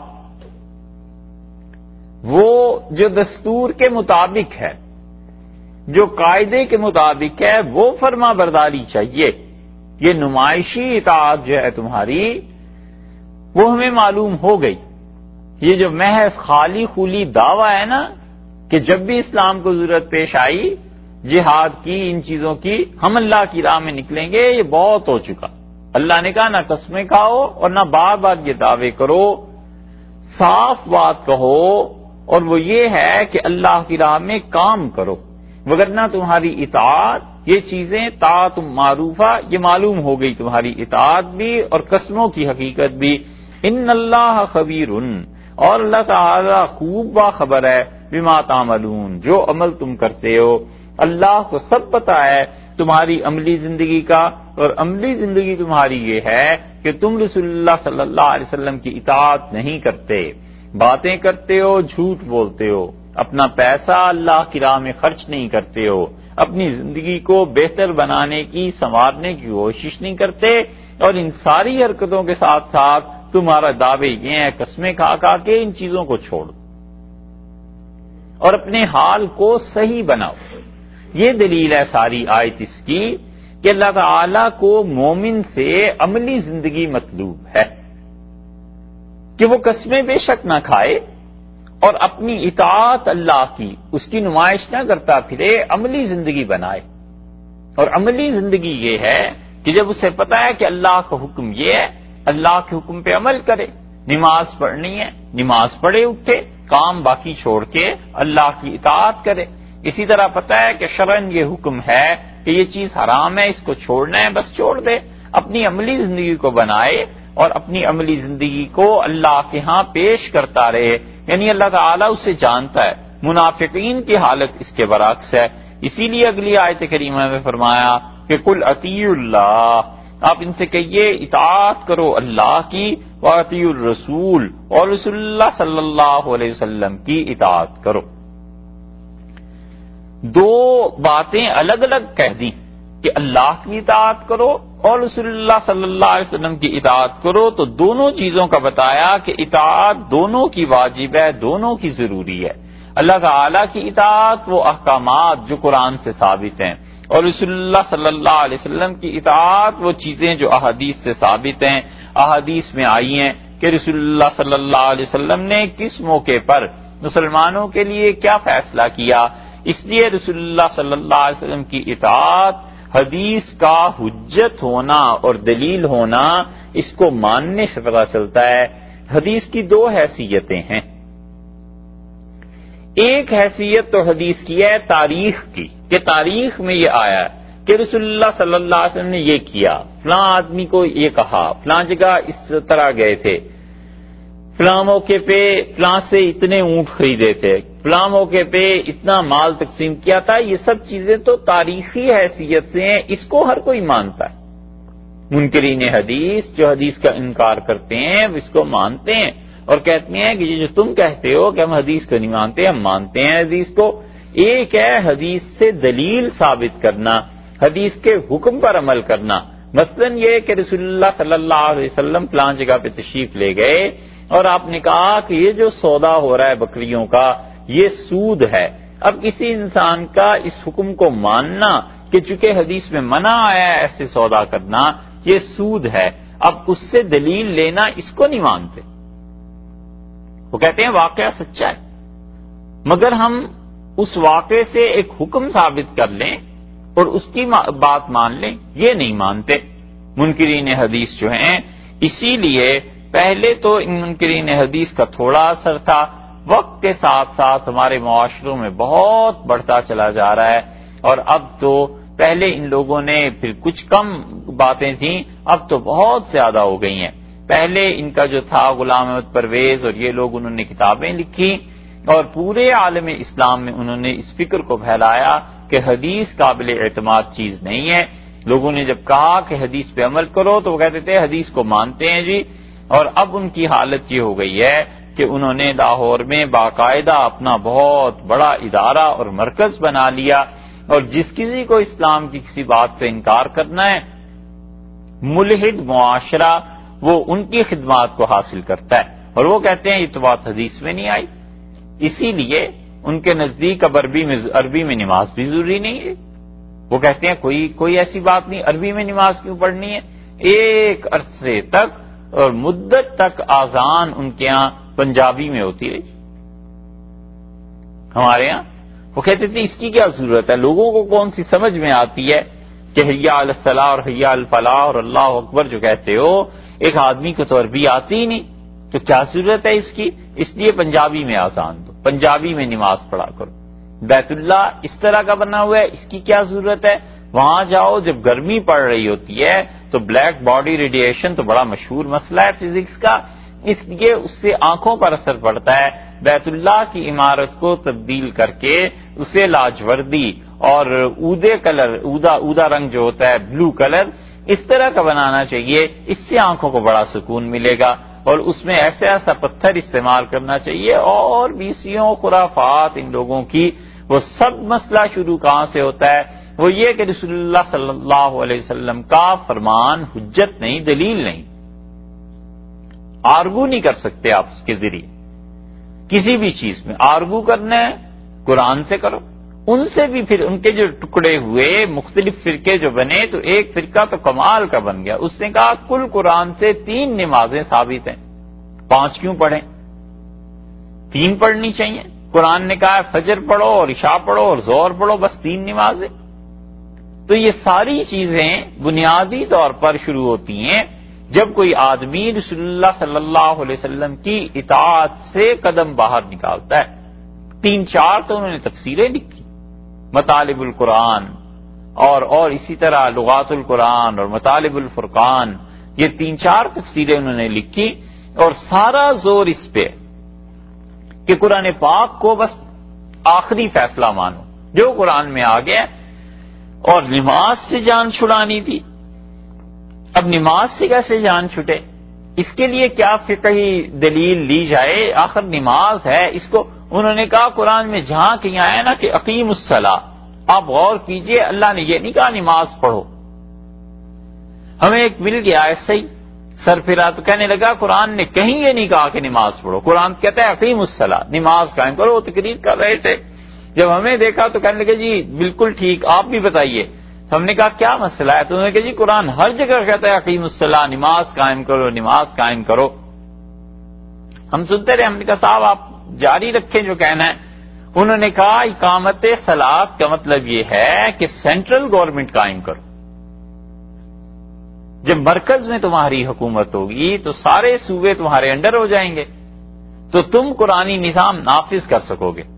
وہ جو دستور کے مطابق ہے، جو قاعدے کے مطابق ہے، وہ فرما برداری چاہیے۔ یہ نمائشی اطاعت جو ہے تمہاری، وہ ہمیں معلوم ہو گئی۔ یہ جو محض خالی خولی دعویٰ ہے نا کہ جب بھی اسلام کو ضرورت پیش آئی جہاد کی، ان چیزوں کی، ہم اللہ کی راہ میں نکلیں گے، یہ بہت ہو چکا۔ اللہ نے کہا نہ قسمیں کھاؤ اور نہ بار بار یہ دعوے کرو، صاف بات کہو، اور وہ یہ ہے کہ اللہ کی راہ میں کام کرو، وگرنہ تمہاری اطاعت، یہ چیزیں طاعت معروفہ، یہ معلوم ہو گئی تمہاری اطاعت بھی اور قسموں کی حقیقت بھی۔ ان اللہ خبیر، اور اللہ تعالی خوب باخبر ہے، بما تعملون، جو عمل تم کرتے ہو، اللہ کو سب پتہ ہے تمہاری عملی زندگی کا، اور عملی زندگی تمہاری یہ ہے کہ تم رسول اللہ صلی اللہ علیہ وسلم کی اطاعت نہیں کرتے، باتیں کرتے ہو، جھوٹ بولتے ہو، اپنا پیسہ اللہ کی راہ میں خرچ نہیں کرتے ہو، اپنی زندگی کو بہتر بنانے کی، سنوارنے کی کوشش نہیں کرتے، اور ان ساری حرکتوں کے ساتھ ساتھ تمہارا دعوے یہ ہے قسمیں کھا کھا کے ان چیزوں کو چھوڑو اور اپنے حال کو صحیح بناؤ۔ یہ دلیل ہے ساری آیت اس کی کہ اللہ تعالی کو مومن سے عملی زندگی مطلوب ہے، کہ وہ قسمیں بے شک نہ کھائے اور اپنی اطاعت اللہ کی اس کی نمائش نہ کرتا پھرے، عملی زندگی بنائے. اور عملی زندگی یہ ہے کہ جب اسے پتا ہے کہ اللہ کا حکم یہ ہے، اللہ کے حکم پہ عمل کرے. نماز پڑھنی ہے، نماز پڑھے اٹھے، کام باقی چھوڑ کے اللہ کی اطاعت کرے. اسی طرح پتا ہے کہ شرعاً یہ حکم ہے کہ یہ چیز حرام ہے، اس کو چھوڑنا ہے، بس چھوڑ دے. اپنی عملی زندگی کو بنائے اور اپنی عملی زندگی کو اللہ کے ہاں پیش کرتا رہے. یعنی اللہ تعالیٰ اسے جانتا ہے. منافقین کی حالت اس کے برعکس ہے. اسی لیے اگلی آیت کریمہ میں فرمایا کہ قل اطیعوا اللہ، آپ ان سے کہیے اطاعت کرو اللہ کی، واطیعوا الرسول، اور رسول اللہ صلی اللہ علیہ وسلم کی اطاعت کرو. دو باتیں الگ الگ کہہ دیں کہ اللہ کی اطاعت کرو اور رسول اللہ صلی اللہ علیہ وسلم کی اطاعت کرو، تو دونوں چیزوں کا بتایا کہ اطاعت دونوں کی واجب ہے، دونوں کی ضروری ہے. اللہ تعالیٰ کی اطاعت وہ احکامات جو قرآن سے ثابت ہیں، اور رسول اللہ صلی اللہ علیہ وسلم کی اطاعت وہ چیزیں جو احادیث سے ثابت ہیں. احادیث میں آئی ہیں کہ رسول اللہ صلی اللہ علیہ وسلم نے کس موقع پر مسلمانوں کے لیے کیا فیصلہ کیا. اس لیے رسول اللہ صلی اللہ علیہ وسلم کی اطاعت حدیث کا حجت ہونا اور دلیل ہونا، اس کو ماننے سے پتہ چلتا ہے. حدیث کی دو حیثیتیں ہیں. ایک حیثیت تو حدیث کی ہے تاریخ کی، کہ تاریخ میں یہ آیا ہے کہ رسول اللہ صلی اللہ علیہ وسلم نے یہ کیا، فلاں آدمی کو یہ کہا، فلاں جگہ اس طرح گئے تھے، فلاں موقع پہ فلاں سے اتنے اونٹ خریدے تھے، فلاں موقع پہ اتنا مال تقسیم کیا تھا. یہ سب چیزیں تو تاریخی حیثیت سے ہیں، اس کو ہر کوئی مانتا ہے. منکرین حدیث جو حدیث کا انکار کرتے ہیں وہ اس کو مانتے ہیں اور کہتے ہیں کہ یہ جو تم کہتے ہو کہ ہم حدیث کو نہیں مانتے، ہم مانتے ہیں حدیث کو. ایک ہے حدیث سے دلیل ثابت کرنا، حدیث کے حکم پر عمل کرنا. مثلا یہ کہ رسول اللہ صلی اللہ علیہ وسلم فلاں جگہ پہ تشریف لے گئے اور آپ نے کہا کہ یہ جو سودا ہو رہا ہے بکریوں کا یہ سود ہے. اب کسی انسان کا اس حکم کو ماننا کہ چونکہ حدیث میں منع آیا ہے ایسے سودا کرنا، یہ سود ہے، اب اس سے دلیل لینا اس کو نہیں مانتے. وہ کہتے ہیں واقعہ سچا ہے، مگر ہم اس واقعے سے ایک حکم ثابت کر لیں اور اس کی بات مان لیں، یہ نہیں مانتے منکرین حدیث جو ہیں. اسی لیے پہلے تو ان منکرین حدیث کا تھوڑا اثر تھا، وقت کے ساتھ ساتھ ہمارے معاشروں میں بہت بڑھتا چلا جا رہا ہے. اور اب تو پہلے ان لوگوں نے پھر کچھ کم باتیں تھیں، اب تو بہت زیادہ ہو گئی ہیں. پہلے ان کا جو تھا غلام احمد پرویز اور یہ لوگ، انہوں نے کتابیں لکھی اور پورے عالم اسلام میں انہوں نے اس فکر کو پھیلایا کہ حدیث قابل اعتماد چیز نہیں ہے. لوگوں نے جب کہا کہ حدیث پہ عمل کرو تو وہ کہتے تھے حدیث کو مانتے ہیں جی. اور اب ان کی حالت یہ ہو گئی ہے کہ انہوں نے لاہور میں باقاعدہ اپنا بہت بڑا ادارہ اور مرکز بنا لیا، اور جس کسی کو اسلام کی کسی بات سے انکار کرنا ہے، ملحد معاشرہ وہ ان کی خدمات کو حاصل کرتا ہے اور وہ کہتے ہیں یہ تو بات حدیث میں نہیں آئی. اسی لیے ان کے نزدیک اب عربی میں عربی میں نماز بھی ضروری نہیں ہے. وہ کہتے ہیں کوئی کوئی ایسی بات نہیں، عربی میں نماز کیوں پڑھنی ہے. ایک عرصے تک اور مدت تک آذان ان کے ہاں پنجابی میں ہوتی رہی. ہمارے ہاں وہ کہتے تھے اس کی کیا ضرورت ہے، لوگوں کو کون سی سمجھ میں آتی ہے کہ حیا علی الصلاح اور حیا علی الفلاح اور اللہ اکبر جو کہتے ہو، ایک آدمی کو تو عربی آتی ہی نہیں، تو کیا ضرورت ہے اس کی. اس لیے پنجابی میں آذان دو، پنجابی میں نماز پڑھا کرو. بیت اللہ اس طرح کا بنا ہوا ہے، اس کی کیا ضرورت ہے. وہاں جاؤ جب گرمی پڑ رہی ہوتی ہے تو بلیک باڈی ریڈیشن تو بڑا مشہور مسئلہ ہے فزکس کا، اس لیے اس سے آنکھوں پر اثر پڑتا ہے. بیت اللہ کی عمارت کو تبدیل کر کے اسے لاجوردی اور اودے کلر اودا اودا رنگ جو ہوتا ہے بلو کلر اس طرح کا بنانا چاہیے. اس سے آنکھوں کو بڑا سکون ملے گا. اور اس میں ایسا ایسا پتھر استعمال کرنا چاہیے. اور بیسیوں خرافات ان لوگوں کی، وہ سب مسئلہ شروع کہاں سے ہوتا ہے؟ وہ یہ کہ رسول اللہ صلی اللہ علیہ وسلم کا فرمان حجت نہیں، دلیل نہیں. آرگو نہیں کر سکتے آپ اس کے ذریعے کسی بھی چیز میں. آرگو کرنا ہے قرآن سے کرو. ان سے بھی پھر ان کے جو ٹکڑے ہوئے مختلف فرقے جو بنے تو ایک فرقہ تو کمال کا بن گیا. اس نے کہا کل قرآن سے تین نمازیں ثابت ہیں، پانچ کیوں پڑھیں؟ تین پڑھنی چاہیے. قرآن نے کہا ہے فجر پڑھو اور عشاء پڑھو اور ظہر پڑھو، بس تین نمازیں. تو یہ ساری چیزیں بنیادی طور پر شروع ہوتی ہیں جب کوئی آدمی رسول اللہ صلی اللہ علیہ وسلم کی اطاعت سے قدم باہر نکالتا ہے. تین چار تو انہوں نے تفسیریں لکھی، مطالب القرآن اور اور اسی طرح لغات القرآن اور مطالب الفرقان، یہ تین چار تفسیریں انہوں نے لکھی، اور سارا زور اس پہ کہ قرآن پاک کو بس آخری فیصلہ مانو جو قرآن میں آ گیا. اور نماز سے جان چھڑانی تھی. اب نماز سے کیسے جان چھٹے؟ اس کے لیے کیا فقہی دلیل لی جائے؟ آخر نماز ہے. اس کو انہوں نے کہا قرآن میں جہاں کہیں آیا نا کہ اقیم الصلاۃ، آپ غور کیجئے، اللہ نے یہ نہیں کہا نماز پڑھو. ہمیں ایک مل گیا ایسے ہی سر پھرا تو کہنے لگا قرآن نے کہیں یہ نہیں کہا کہ نماز پڑھو، قرآن کہتا ہے اقیم الصلاۃ، نماز قائم کرو. وہ تقریر کر رہے تھے، جب ہمیں دیکھا تو کہنے لگے جی بالکل ٹھیک، آپ بھی بتائیے. تو ہم نے کہا کیا مسئلہ ہے؟ تو انہوں نے کہا جی قرآن ہر جگہ کہتا ہے اقیم الصلاۃ، نماز قائم کرو، نماز قائم کرو. ہم سنتے رہے. ہم نے کہا صاحب آپ جاری رکھیں جو کہنا ہے. انہوں نے کہا اقامت صلاۃ کا مطلب یہ ہے کہ سینٹرل گورنمنٹ قائم کرو. جب مرکز میں تمہاری حکومت ہوگی تو سارے صوبے تمہارے انڈر ہو جائیں گے، تو تم قرآنی نظام نافذ کر سکو گے.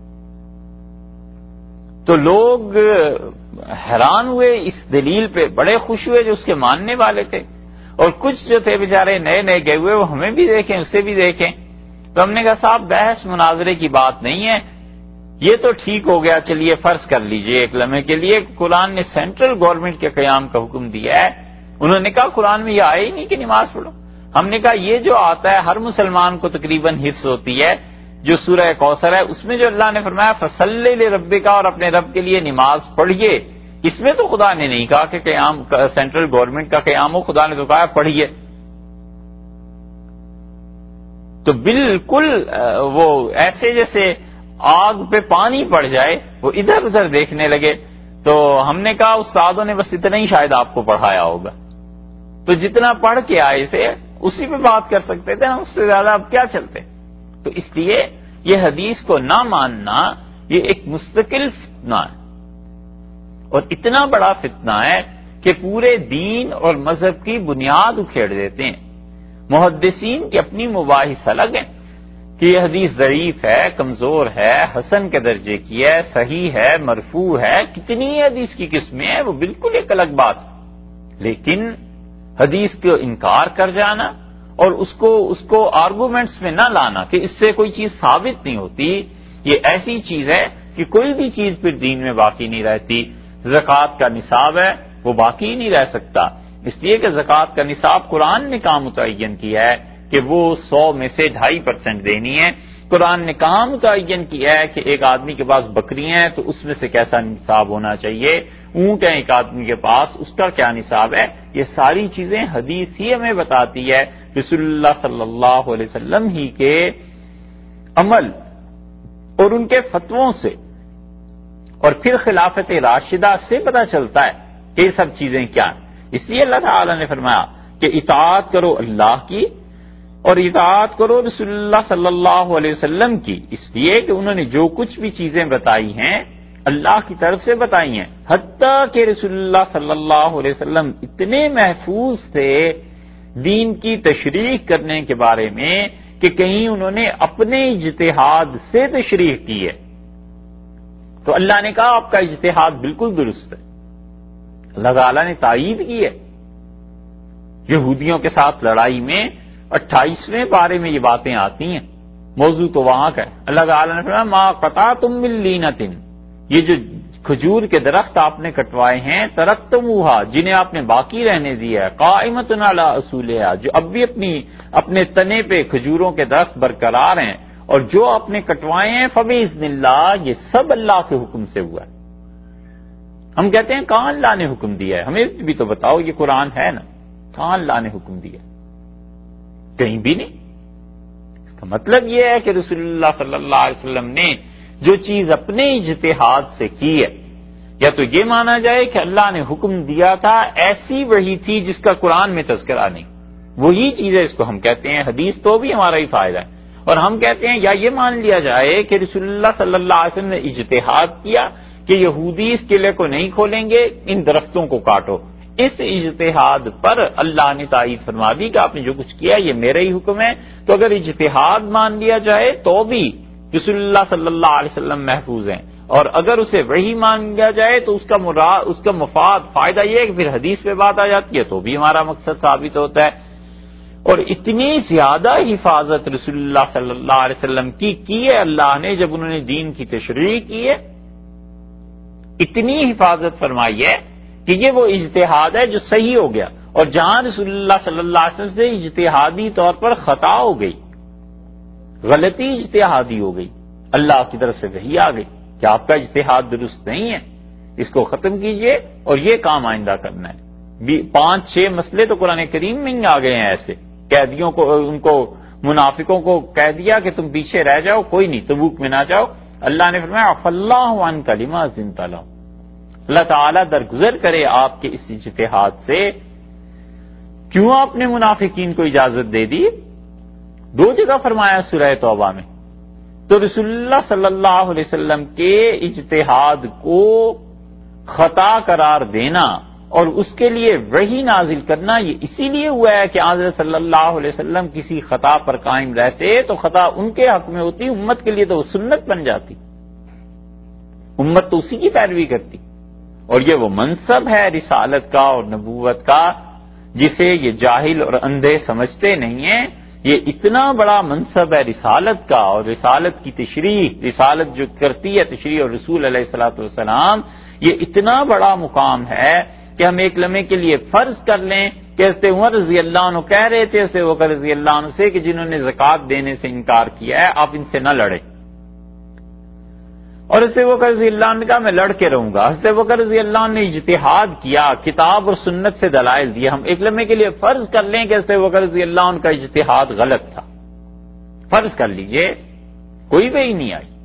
تو لوگ حیران ہوئے اس دلیل پہ، بڑے خوش ہوئے جو اس کے ماننے والے تھے، اور کچھ جو تھے بیچارے نئے نئے گئے ہوئے وہ ہمیں بھی دیکھیں اسے بھی دیکھیں. تو ہم نے کہا صاحب بحث مناظرے کی بات نہیں ہے، یہ تو ٹھیک ہو گیا، چلیے فرض کر لیجئے ایک لمحے کے لیے قرآن نے سینٹرل گورنمنٹ کے قیام کا حکم دیا ہے. انہوں نے کہا قرآن میں یہ آئے ہی نہیں کہ نماز پڑھو. ہم نے کہا یہ جو آتا ہے ہر مسلمان کو تقریباً حفظ ہوتی ہے، جو سورہ کوثر ہے اس میں جو اللہ نے فرمایا فصلی لربک، اور اپنے رب کے لیے نماز پڑھیے، اس میں تو خدا نے نہیں کہا کہ قیام سینٹرل گورنمنٹ کا قیام ہو، خدا نے تو کہا پڑھیے. تو بالکل وہ ایسے جیسے آگ پہ پانی پڑ جائے، وہ ادھر ادھر دیکھنے لگے. تو ہم نے کہا استادوں نے بس اتنا ہی شاید آپ کو پڑھایا ہوگا، تو جتنا پڑھ کے آئے تھے اسی پہ بات کر سکتے تھے، ہم اس سے زیادہ اب کیا چلتے. تو اس لیے یہ حدیث کو نہ ماننا یہ ایک مستقل فتنہ ہے، اور اتنا بڑا فتنہ ہے کہ پورے دین اور مذہب کی بنیاد اکھیڑ دیتے ہیں. محدثین کی اپنی مباحث الگ ہیں کہ یہ حدیث ضعیف ہے، کمزور ہے، حسن کے درجے کی ہے، صحیح ہے، مرفوع ہے، کتنی حدیث کی قسمیں ہیں، وہ بالکل ایک الگ بات. لیکن حدیث کو انکار کر جانا اور اس کو اس کو آرگومنٹس میں نہ لانا کہ اس سے کوئی چیز ثابت نہیں ہوتی، یہ ایسی چیز ہے کہ کوئی بھی چیز پھر دین میں باقی نہیں رہتی. زکوٰۃ کا نصاب ہے وہ باقی نہیں رہ سکتا، اس لیے کہ زکوٰۃ کا نصاب قرآن نے کہاں متعین کیا ہے کہ وہ سو میں سے ڈھائی پرسینٹ دینی ہے. قرآن نے کہاں متعین کیا ہے کہ ایک آدمی کے پاس بکریاں ہیں تو اس میں سے کیسا نصاب ہونا چاہیے، اونٹ ہے ایک آدمی کے پاس اس کا کیا نصاب ہے. یہ ساری چیزیں حدیث ہی ہمیں بتاتی ہے، رسول اللہ صلی اللہ علیہ وسلم ہی کے عمل اور ان کے فتووں سے اور پھر خلافت راشدہ سے پتہ چلتا ہے کہ یہ سب چیزیں کیا ہیں. اس لیے اللہ تعالی نے فرمایا کہ اطاعت کرو اللہ کی اور اطاعت کرو رسول اللہ صلی اللہ علیہ وسلم کی، اس لیے کہ انہوں نے جو کچھ بھی چیزیں بتائی ہیں اللہ کی طرف سے بتائی ہیں. حتیٰ کہ رسول اللہ صلی اللہ علیہ وسلم اتنے محفوظ تھے دین کی تشریح کرنے کے بارے میں کہ کہیں انہوں نے اپنے اجتہاد سے تشریح کی ہے تو اللہ نے کہا آپ کا اجتہاد بالکل درست ہے. اللہ تعالیٰ نے تائید کی ہے. یہودیوں کے ساتھ لڑائی میں اٹھائیسویں پارے میں یہ باتیں آتی ہیں، موضوع تو وہاں کا ہے. اللہ تعالیٰ نے فرمایا ما قطعتم من لینۃ، یہ جو کھجور کے درخت آپ نے کٹوائے ہیں، ترکتموہا، جنہیں آپ نے باقی رہنے دیا ہے، قائمۃ علی اصولھا، جو اب بھی اپنی اپنے تنے پہ کھجوروں کے درخت برقرار ہیں، اور جو آپ نے کٹوائے ہیں فباذن اللہ، یہ سب اللہ کے حکم سے ہوا ہے. ہم کہتے ہیں کہاں اللہ نے حکم دیا ہے؟ ہمیں بھی تو بتاؤ، یہ قرآن ہے نا، کہاں اللہ نے حکم دیا؟ کہیں بھی نہیں. اس کا مطلب یہ ہے کہ رسول اللہ صلی اللہ علیہ وسلم نے جو چیز اپنے اجتہاد سے کی ہے، یا تو یہ مانا جائے کہ اللہ نے حکم دیا تھا، ایسی وحی تھی جس کا قرآن میں تذکرہ نہیں، وہی چیز ہے، اس کو ہم کہتے ہیں حدیث. تو بھی ہمارا ہی فائدہ ہے. اور ہم کہتے ہیں یا یہ مان لیا جائے کہ رسول اللہ صلی اللہ علیہ وسلم نے اجتہاد کیا کہ یہودی اس قلعے کو نہیں کھولیں گے، ان درختوں کو کاٹو، اس اجتہاد پر اللہ نے تائید فرما دی کہ آپ نے جو کچھ کیا یہ میرا ہی حکم ہے۔ تو اگر اجتہاد مان لیا جائے تو بھی رسول اللہ صلی اللہ علیہ وسلم محفوظ ہیں، اور اگر اسے وہی مان لیا جائے تو اس کا مراد، اس کا مفاد، فائدہ یہ ہے کہ پھر حدیث پہ بات آ جاتی ہے تو بھی ہمارا مقصد ثابت ہوتا ہے۔ اور اتنی زیادہ حفاظت رسول اللہ صلی اللہ علیہ وسلم کی کی ہے اللہ نے جب انہوں نے دین کی تشریح کی ہے، اتنی حفاظت فرمائی ہے کہ یہ وہ اجتہاد ہے جو صحیح ہو گیا، اور جہاں رسول اللہ صلی اللہ علیہ وسلم سے اجتہادی طور پر خطا ہو گئی، غلطی اجتہادی ہو گئی، اللہ کی طرف سے وحی آ گئی کہ آپ کا اجتہاد درست نہیں ہے، اس کو ختم کیجئے اور یہ کام آئندہ کرنا ہے۔ پانچ چھ مسئلے تو قرآن کریم میں ہی آ گئے ہیں ایسے، قیدیوں کو، ان کو منافقوں کو کہہ دیا کہ تم پیچھے رہ جاؤ، کوئی نہیں، تبوک میں نہ جاؤ، اللہ نے فرمایا عفا اللہ عنک لما اذنت لهم، اللہ تعالیٰ درگزر کرے آپ کے اس اجتہاد سے، کیوں آپ نے منافقین کو اجازت دے دی؟ دو جگہ فرمایا سورہ توبہ میں۔ تو رسول اللہ صلی اللہ علیہ وسلم کے اجتہاد کو خطا قرار دینا اور اس کے لیے وحی نازل کرنا یہ اسی لیے ہوا ہے کہ حضرت صلی اللہ علیہ وسلم کسی خطا پر قائم رہتے تو خطا ان کے حق میں ہوتی، امت کے لیے تو وہ سنت بن جاتی، امت تو اسی کی پیروی کرتی۔ اور یہ وہ منصب ہے رسالت کا اور نبوت کا جسے یہ جاہل اور اندھے سمجھتے نہیں ہیں، یہ اتنا بڑا منصب ہے رسالت کا، اور رسالت کی تشریح، رسالت جو کرتی ہے تشریح اور رسول علیہ الصلوۃ والسلام، یہ اتنا بڑا مقام ہے کہ ہم ایک لمحے کے لیے فرض کر لیں کہ حضرت عمر رضی اللہ عنہ کہہ رہے تھے حضرت بکر رضی اللہ عنہ سے کہ جنہوں نے زکوٰۃ دینے سے انکار کیا ہے آپ ان سے نہ لڑیں، اور حضرت بکر رضی اللہ عنہ نے کہا میں لڑ کے رہوں گا۔ حضرت بکر رضی اللہ عنہ نے اجتہاد کیا، کتاب اور سنت سے دلائل دیا، ہم ایک لمحے کے لیے فرض کر لیں کہ حضرت بکر رضی اللہ عنہ کا اجتہاد غلط تھا، فرض کر لیجئے، کوئی وحی نہیں آئی،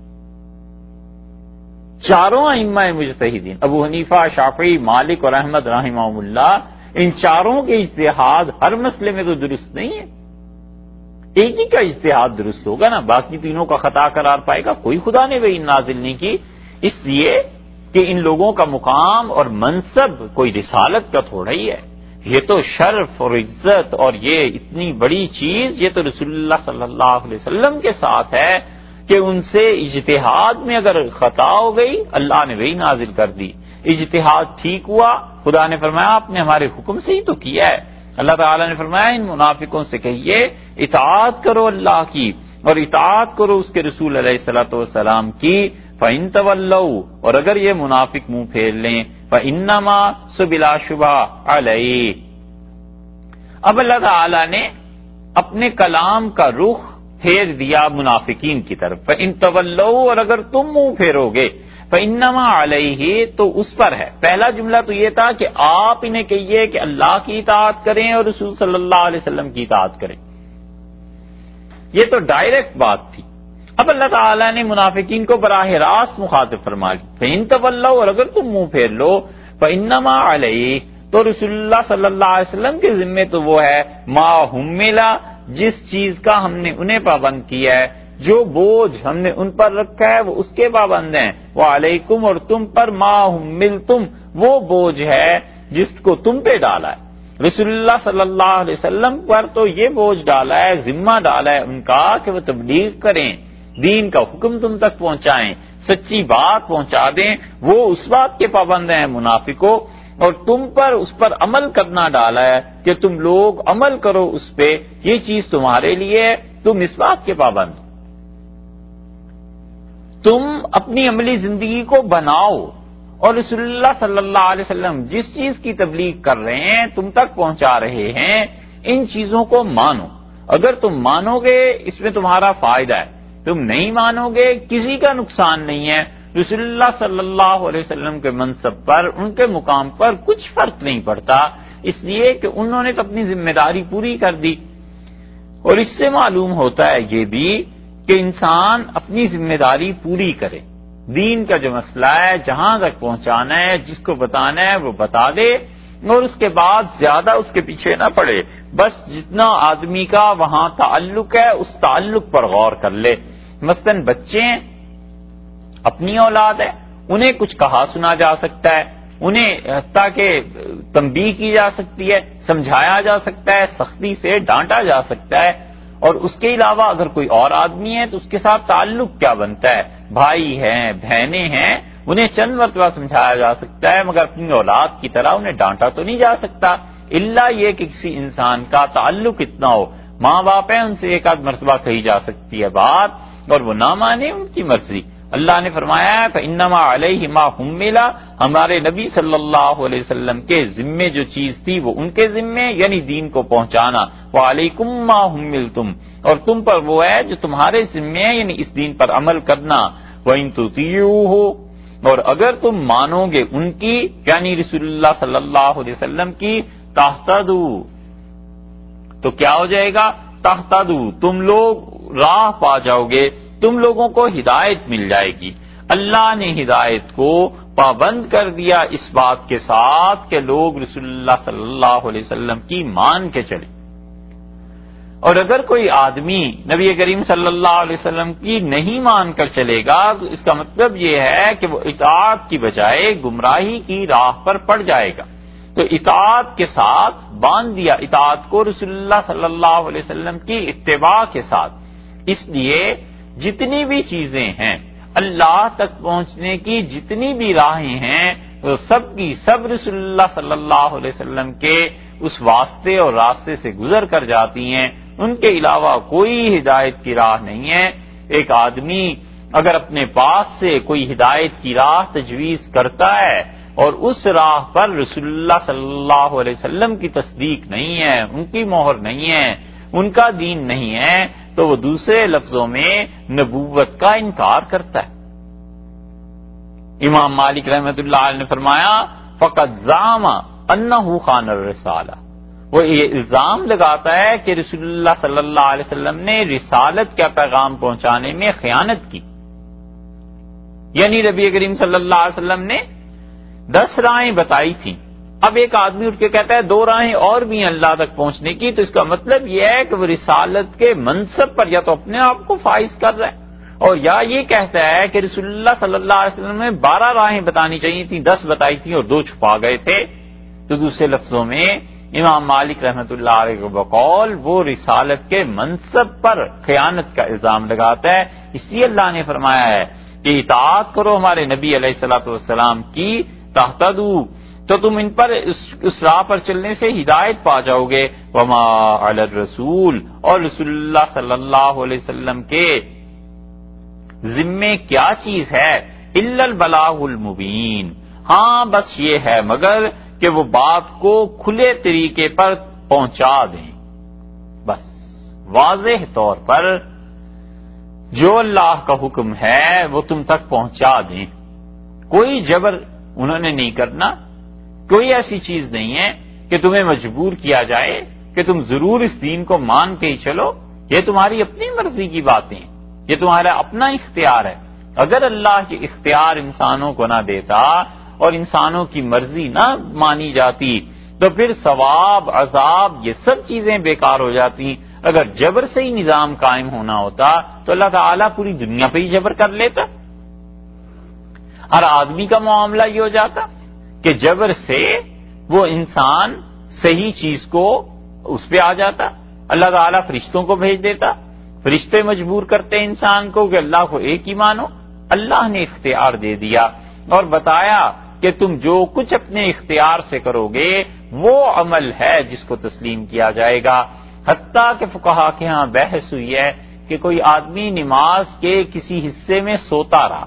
چاروں ائمہ مجتہدین ابو حنیفہ، شافعی، مالک اور احمد رحمہم اللہ، ان چاروں کے اجتہاد ہر مسئلے میں تو درست نہیں ہے، ایک ہی کا اجتہاد درست ہوگا نا، باقی تینوں کا خطا قرار پائے گا، کوئی خدا نے وحی نازل نہیں کی، اس لیے کہ ان لوگوں کا مقام اور منصب کوئی رسالت کا تھوڑا ہی ہے، یہ تو شرف اور عزت اور یہ اتنی بڑی چیز یہ تو رسول اللہ صلی اللہ علیہ وسلم کے ساتھ ہے کہ ان سے اجتہاد میں اگر خطا ہو گئی اللہ نے وہی نازل کر دی، اجتہاد ٹھیک ہوا خدا نے فرمایا آپ نے ہمارے حکم سے ہی تو کیا ہے، اللہ تعالیٰ نے فرمایا ان منافقوں سے کہیے اطاعت کرو اللہ کی اور اطاعت کرو اس کے رسول علیہ الصلوۃ والسلام کی، فَإِن تَوَلَّوْا، اور اگر یہ منافق منہ پھیر لیں فَإِنَّمَا سُ بِلَا شُبْہَ عَلَيْهِ۔ اب اللہ تعالیٰ نے اپنے کلام کا رخ پھیر دیا منافقین کی طرف، فَإِن تَوَلَّوْا، اور اگر تم منہ پھیرو گے فَإِنَّمَا عَلَيْهِ، تو اس پر ہے۔ پہلا جملہ تو یہ تھا کہ آپ انہیں کہیے کہ اللہ کی اطاعت کریں اور رسول صلی اللہ علیہ وسلم کی اطاعت کریں، یہ تو ڈائریکٹ بات تھی۔ اب اللہ تعالیٰ نے منافقین کو براہ راست مخاطب فرما لی، فَإِن تَوَلَّوْا، اور اگر تم منہ پھیر لو فَإِنَّمَا عَلَيْهِ، تو رسول اللہ صلی اللہ علیہ وسلم کے ذمے تو وہ ہے ما حُمِّلَ، جس چیز کا ہم نے انہیں پابند کیا ہے، جو بوجھ ہم نے ان پر رکھا ہے وہ اس کے پابند ہیں، وَعَلَيْكُمْ، اور تم پر ما حُمِّلْتُمْ، وہ بوجھ ہے جس کو تم پہ ڈالا ہے۔ رسول اللہ صلی اللہ علیہ وسلم پر تو یہ بوجھ ڈالا ہے، ذمہ ڈالا ہے ان کا کہ وہ تبلیغ کریں، دین کا حکم تم تک پہنچائیں، سچی بات پہنچا دیں، وہ اس بات کے پابند ہیں منافقوں، اور تم پر اس پر عمل کرنا ڈالا ہے کہ تم لوگ عمل کرو اس پہ، یہ چیز تمہارے لیے ہے، تم اس بات کے پابند، تم اپنی عملی زندگی کو بناؤ، اور رسول اللہ صلی اللہ علیہ وسلم جس چیز کی تبلیغ کر رہے ہیں تم تک پہنچا رہے ہیں ان چیزوں کو مانو، اگر تم مانو گے اس میں تمہارا فائدہ ہے، تم نہیں مانو گے کسی کا نقصان نہیں ہے، رسول اللہ صلی اللہ علیہ وسلم کے منصب پر ان کے مقام پر کچھ فرق نہیں پڑتا، اس لیے کہ انہوں نے تو اپنی ذمہ داری پوری کر دی۔ اور اس سے معلوم ہوتا ہے یہ بھی کہ انسان اپنی ذمہ داری پوری کرے، دین کا جو مسئلہ ہے جہاں تک پہنچانا ہے، جس کو بتانا ہے وہ بتا دے، اور اس کے بعد زیادہ اس کے پیچھے نہ پڑے، بس جتنا آدمی کا وہاں تعلق ہے اس تعلق پر غور کر لے. مثلاً بچے ہیں، اپنی اولاد ہے، انہیں کچھ کہا سنا جا سکتا ہے، انہیں حتیٰ کہ تنبیہ کی جا سکتی ہے، سمجھایا جا سکتا ہے، سختی سے ڈانٹا جا سکتا ہے. اور اس کے علاوہ اگر کوئی اور آدمی ہے تو اس کے ساتھ تعلق کیا بنتا ہے؟ بھائی ہیں، بہنیں ہیں، انہیں چند مرتبہ سمجھایا جا سکتا ہے، مگر اپنی اولاد کی طرح انہیں ڈانٹا تو نہیں جا سکتا، الا یہ کہ کسی انسان کا تعلق اتنا ہو. ماں باپ ہیں، ان سے ایک آدھ مرتبہ کہی جا سکتی ہے بات، اور وہ نہ مانے ان کی مرضی. اللہ نے فرمایا ہے فَإِنَّمَا عَلَيْهِ مَا حُمِّلَ، ہمارے نبی صلی اللہ علیہ وسلم کے ذمے جو چیز تھی وہ ان کے ذمے، یعنی دین کو پہنچانا. وَعَلَيْكُمْ مَا حُمِّلْتُمْ، اور تم پر وہ ہے جو تمہارے ذمے ہے، یعنی اس دین پر عمل کرنا. وَإِن تُطِيعُوهُ، اور اگر تم مانو گے ان کی، یعنی رسول اللہ صلی اللہ علیہ وسلم کی، تَهْتَدُوا، تو کیا ہو جائے گا؟ تَهْتَدُوا، تم لوگ راہ پا جاؤ گے، تم لوگوں کو ہدایت مل جائے گی. اللہ نے ہدایت کو پابند کر دیا اس بات کے ساتھ کہ لوگ رسول اللہ صلی اللہ علیہ وسلم کی مان کے چلے. اور اگر کوئی آدمی نبی کریم صلی اللہ علیہ وسلم کی نہیں مان کر چلے گا تو اس کا مطلب یہ ہے کہ وہ اطاعت کی بجائے گمراہی کی راہ پر پڑ جائے گا. تو اطاعت کے ساتھ باندھ دیا، اطاعت کو رسول اللہ صلی اللہ علیہ وسلم کی اتباع کے ساتھ. اس لیے جتنی بھی چیزیں ہیں، اللہ تک پہنچنے کی جتنی بھی راہیں ہیں، وہ سب کی سب رسول اللہ صلی اللہ علیہ وسلم کے اس واسطے اور راستے سے گزر کر جاتی ہیں. ان کے علاوہ کوئی ہدایت کی راہ نہیں ہے. ایک آدمی اگر اپنے پاس سے کوئی ہدایت کی راہ تجویز کرتا ہے اور اس راہ پر رسول اللہ صلی اللہ علیہ وسلم کی تصدیق نہیں ہے، ان کی مہر نہیں ہے، ان کا دین نہیں ہے، تو وہ دوسرے لفظوں میں نبوت کا انکار کرتا ہے. امام مالک رحمۃ اللہ علیہ نے فرمایا فقد زعم انہ خان الرسالہ، وہ یہ الزام لگاتا ہے کہ رسول اللہ صلی اللہ علیہ وسلم نے رسالت کا پیغام پہنچانے میں خیانت کی. یعنی نبی کریم صلی اللہ علیہ وسلم نے دس راہیں بتائی تھیں، اب ایک آدمی اٹھ کے کہتا ہے دو راہیں اور بھی ہیں اللہ تک پہنچنے کی، تو اس کا مطلب یہ ہے کہ وہ رسالت کے منصب پر یا تو اپنے آپ کو فائز کر رہا ہے، اور یا یہ کہتا ہے کہ رسول اللہ صلی اللہ علیہ وسلم نے بارہ راہیں بتانی چاہیے تھیں، دس بتائی تھیں اور دو چھپا گئے تھے. تو دوسرے لفظوں میں امام مالک رحمۃ اللہ علیہ کے بقول وہ رسالت کے منصب پر خیانت کا الزام لگاتا ہے. اس لیے اللہ نے فرمایا ہے کہ اطاعت کرو ہمارے نبی علیہ الصلوۃ والسلام کی، تہتدوا، تو تم ان پر اس, اس راہ پر چلنے سے ہدایت پا جاؤ گے. وما علی الرسول، اور رسول اللہ صلی اللہ علیہ وسلم کے ذمے کیا چیز ہے؟ الا البلاغ المبین، ہاں بس یہ ہے مگر کہ وہ بات کو کھلے طریقے پر پہنچا دیں، بس واضح طور پر جو اللہ کا حکم ہے وہ تم تک پہنچا دیں. کوئی جبر انہوں نے نہیں کرنا، کوئی ایسی چیز نہیں ہے کہ تمہیں مجبور کیا جائے کہ تم ضرور اس دین کو مان کے ہی چلو. یہ تمہاری اپنی مرضی کی باتیں، یہ تمہارا اپنا اختیار ہے. اگر اللہ کے اختیار انسانوں کو نہ دیتا اور انسانوں کی مرضی نہ مانی جاتی تو پھر ثواب، عذاب، یہ سب چیزیں بیکار ہو جاتی. اگر جبر سے ہی نظام قائم ہونا ہوتا تو اللہ تعالیٰ پوری دنیا پہ ہی جبر کر لیتا. ہر آدمی کا معاملہ یہ ہو جاتا کہ جبر سے وہ انسان صحیح چیز کو اس پہ آ جاتا. اللہ تعالیٰ فرشتوں کو بھیج دیتا، فرشتے مجبور کرتے انسان کو کہ اللہ کو ایک ہی مانو. اللہ نے اختیار دے دیا اور بتایا کہ تم جو کچھ اپنے اختیار سے کرو گے وہ عمل ہے جس کو تسلیم کیا جائے گا. حتیٰ کہ فقہا کے ہاں بحث ہوئی ہے کہ کوئی آدمی نماز کے کسی حصے میں سوتا رہا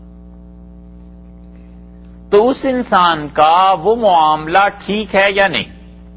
تو اس انسان کا وہ معاملہ ٹھیک ہے یا نہیں.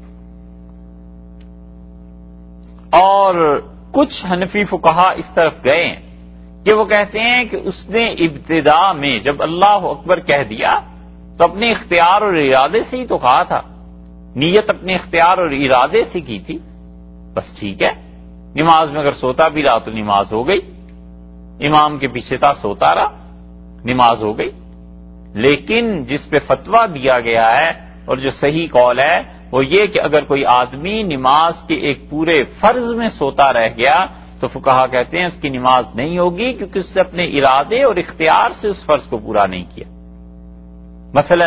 اور کچھ حنفی فقہا اس طرف گئے ہیں کہ وہ کہتے ہیں کہ اس نے ابتدا میں جب اللہ اکبر کہہ دیا تو اپنے اختیار اور ارادے سے ہی تو کہا تھا، نیت اپنے اختیار اور ارادے سے کی تھی، بس ٹھیک ہے. نماز میں اگر سوتا بھی رہا تو نماز ہو گئی، امام کے پیچھے تھا سوتا رہا، نماز ہو گئی. لیکن جس پہ فتویٰ دیا گیا ہے اور جو صحیح قول ہے وہ یہ کہ اگر کوئی آدمی نماز کے ایک پورے فرض میں سوتا رہ گیا تو فقہا کہتے ہیں اس کی نماز نہیں ہوگی، کیونکہ اس نے اپنے ارادے اور اختیار سے اس فرض کو پورا نہیں کیا۔ مثلا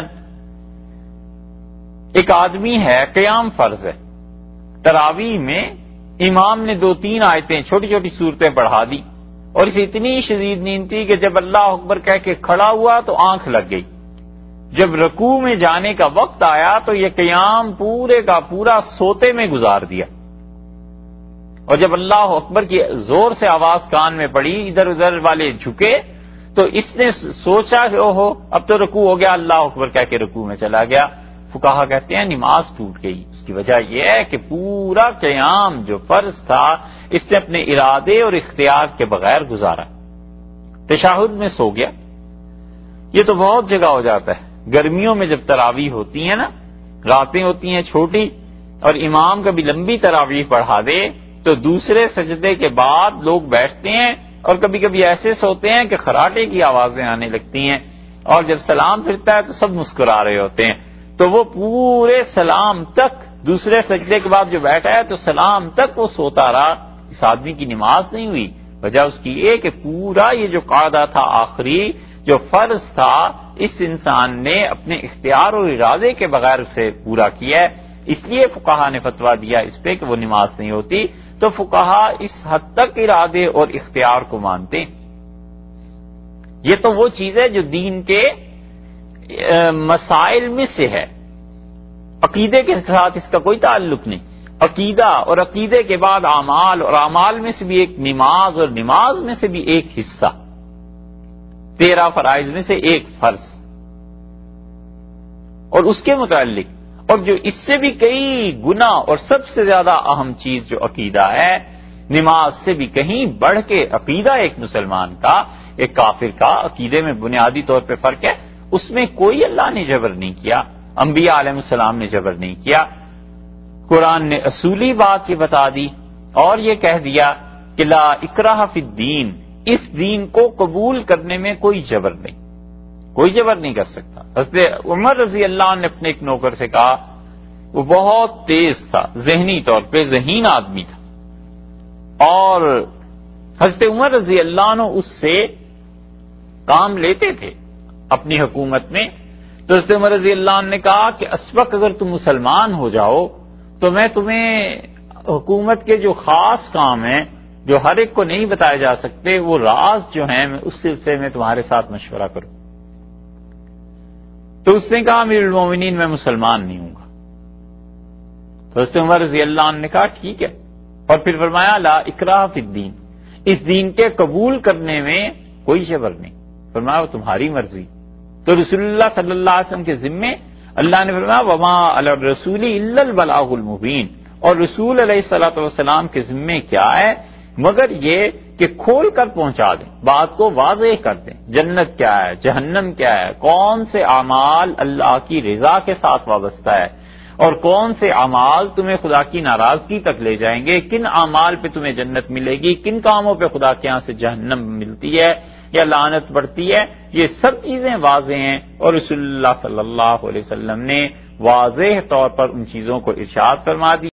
ایک آدمی ہے، قیام فرض ہے، تراویح میں امام نے دو تین آیتیں چھوٹی چھوٹی صورتیں پڑھا دی اور اسے اتنی شدید نیند تھی کہ جب اللہ اکبر کہہ کے کھڑا ہوا تو آنکھ لگ گئی۔ جب رکوع میں جانے کا وقت آیا تو یہ قیام پورے کا پورا سوتے میں گزار دیا، اور جب اللہ اکبر کی زور سے آواز کان میں پڑی، ادھر ادھر والے جھکے تو اس نے سوچا کہ اوہو اب تو رکوع ہو گیا، اللہ اکبر کہہ کے رکوع میں چلا گیا۔ فقہا کہتے ہیں نماز ٹوٹ گئی۔ اس کی وجہ یہ ہے کہ پورا قیام جو فرض تھا اس نے اپنے ارادے اور اختیار کے بغیر گزارا۔ تشہد میں سو گیا، یہ تو بہت جگہ ہو جاتا ہے۔ گرمیوں میں جب تراویح ہوتی ہیں نا، راتیں ہوتی ہیں چھوٹی اور امام کبھی لمبی تراویح پڑھا دے تو دوسرے سجدے کے بعد لوگ بیٹھتے ہیں اور کبھی کبھی ایسے سوتے ہیں کہ خراٹے کی آوازیں آنے لگتی ہیں، اور جب سلام پھرتا ہے تو سب مسکرا رہے ہوتے ہیں، تو وہ پورے سلام تک، دوسرے سجدے کے بعد جو بیٹھا ہے تو سلام تک وہ سوتا رہا۔ اس آدمی کی نماز نہیں ہوئی۔ وجہ اس کی یہ کہ پورا یہ جو قاعدہ تھا آخری جو فرض تھا اس انسان نے اپنے اختیار اور ارادے کے بغیر اسے پورا کیا ہے، اس لیے فقہا نے فتویٰ دیا اس پہ کہ وہ نماز نہیں ہوتی۔ تو فقہا اس حد تک ارادے اور اختیار کو مانتے ہیں۔ یہ تو وہ چیز ہے جو دین کے مسائل میں سے ہے، عقیدے کے ساتھ اس کا کوئی تعلق نہیں۔ عقیدہ اور عقیدے کے بعد اعمال، اور اعمال میں سے بھی ایک نماز، اور نماز میں سے بھی ایک حصہ، تیرہ فرائض میں سے ایک فرض، اور اس کے متعلق اور جو اس سے بھی کئی گنا اور سب سے زیادہ اہم چیز جو عقیدہ ہے، نماز سے بھی کہیں بڑھ کے عقیدہ ایک مسلمان کا ایک کافر کا عقیدے میں بنیادی طور پہ فرق ہے۔ اس میں کوئی اللہ نے جبر نہیں کیا، انبیاء علیہ السلام نے جبر نہیں کیا، قرآن نے اصولی بات یہ بتا دی اور یہ کہہ دیا کہ لا اکراہ فی الدین، اس دین کو قبول کرنے میں کوئی جبر نہیں، کوئی جبر نہیں کر سکتا۔ حضرت عمر رضی اللہ عنہ نے اپنے ایک نوکر سے کہا، وہ بہت تیز تھا، ذہنی طور پہ ذہین آدمی تھا، اور حضرت عمر رضی اللہ عنہ اس سے کام لیتے تھے اپنی حکومت میں۔ تو حضرت عمر رضی اللہ عنہ نے کہا کہ اسبق اگر تم مسلمان ہو جاؤ تو میں تمہیں حکومت کے جو خاص کام ہیں جو ہر ایک کو نہیں بتائے جا سکتے، وہ راز جو ہیں میں اس سلسلے میں تمہارے ساتھ مشورہ کروں۔ تو اس نے کہا امیر المومنین میں مسلمان نہیں ہوں گا۔ تو حضرت عمر رضی اللہ عنہ نے کہا ٹھیک ہے، اور پھر فرمایا لا اکراہ فی الدین، اس دین کے قبول کرنے میں کوئی جبر نہیں، فرمایا وہ تمہاری مرضی۔ تو رسول اللہ صلی اللہ علیہ وسلم کے ذمے اللہ نے فرمایا وما علی الرسول الا البلاغ المبین، اور رسول علیہ الصلوۃ والسلام کے ذمے کیا ہے مگر یہ کہ کھول کر پہنچا دیں، بات کو واضح کر دیں، جنت کیا ہے، جہنم کیا ہے، کون سے اعمال اللہ کی رضا کے ساتھ وابستہ ہے اور کون سے اعمال تمہیں خدا کی ناراضگی تک لے جائیں گے، کن اعمال پہ تمہیں جنت ملے گی، کن کاموں پہ خدا کے ہاں سے جہنم ملتی ہے یا لعنت پڑتی ہے، یہ سب چیزیں واضح ہیں، اور رسول اللہ صلی اللہ علیہ وسلم نے واضح طور پر ان چیزوں کو ارشاد فرما دیا۔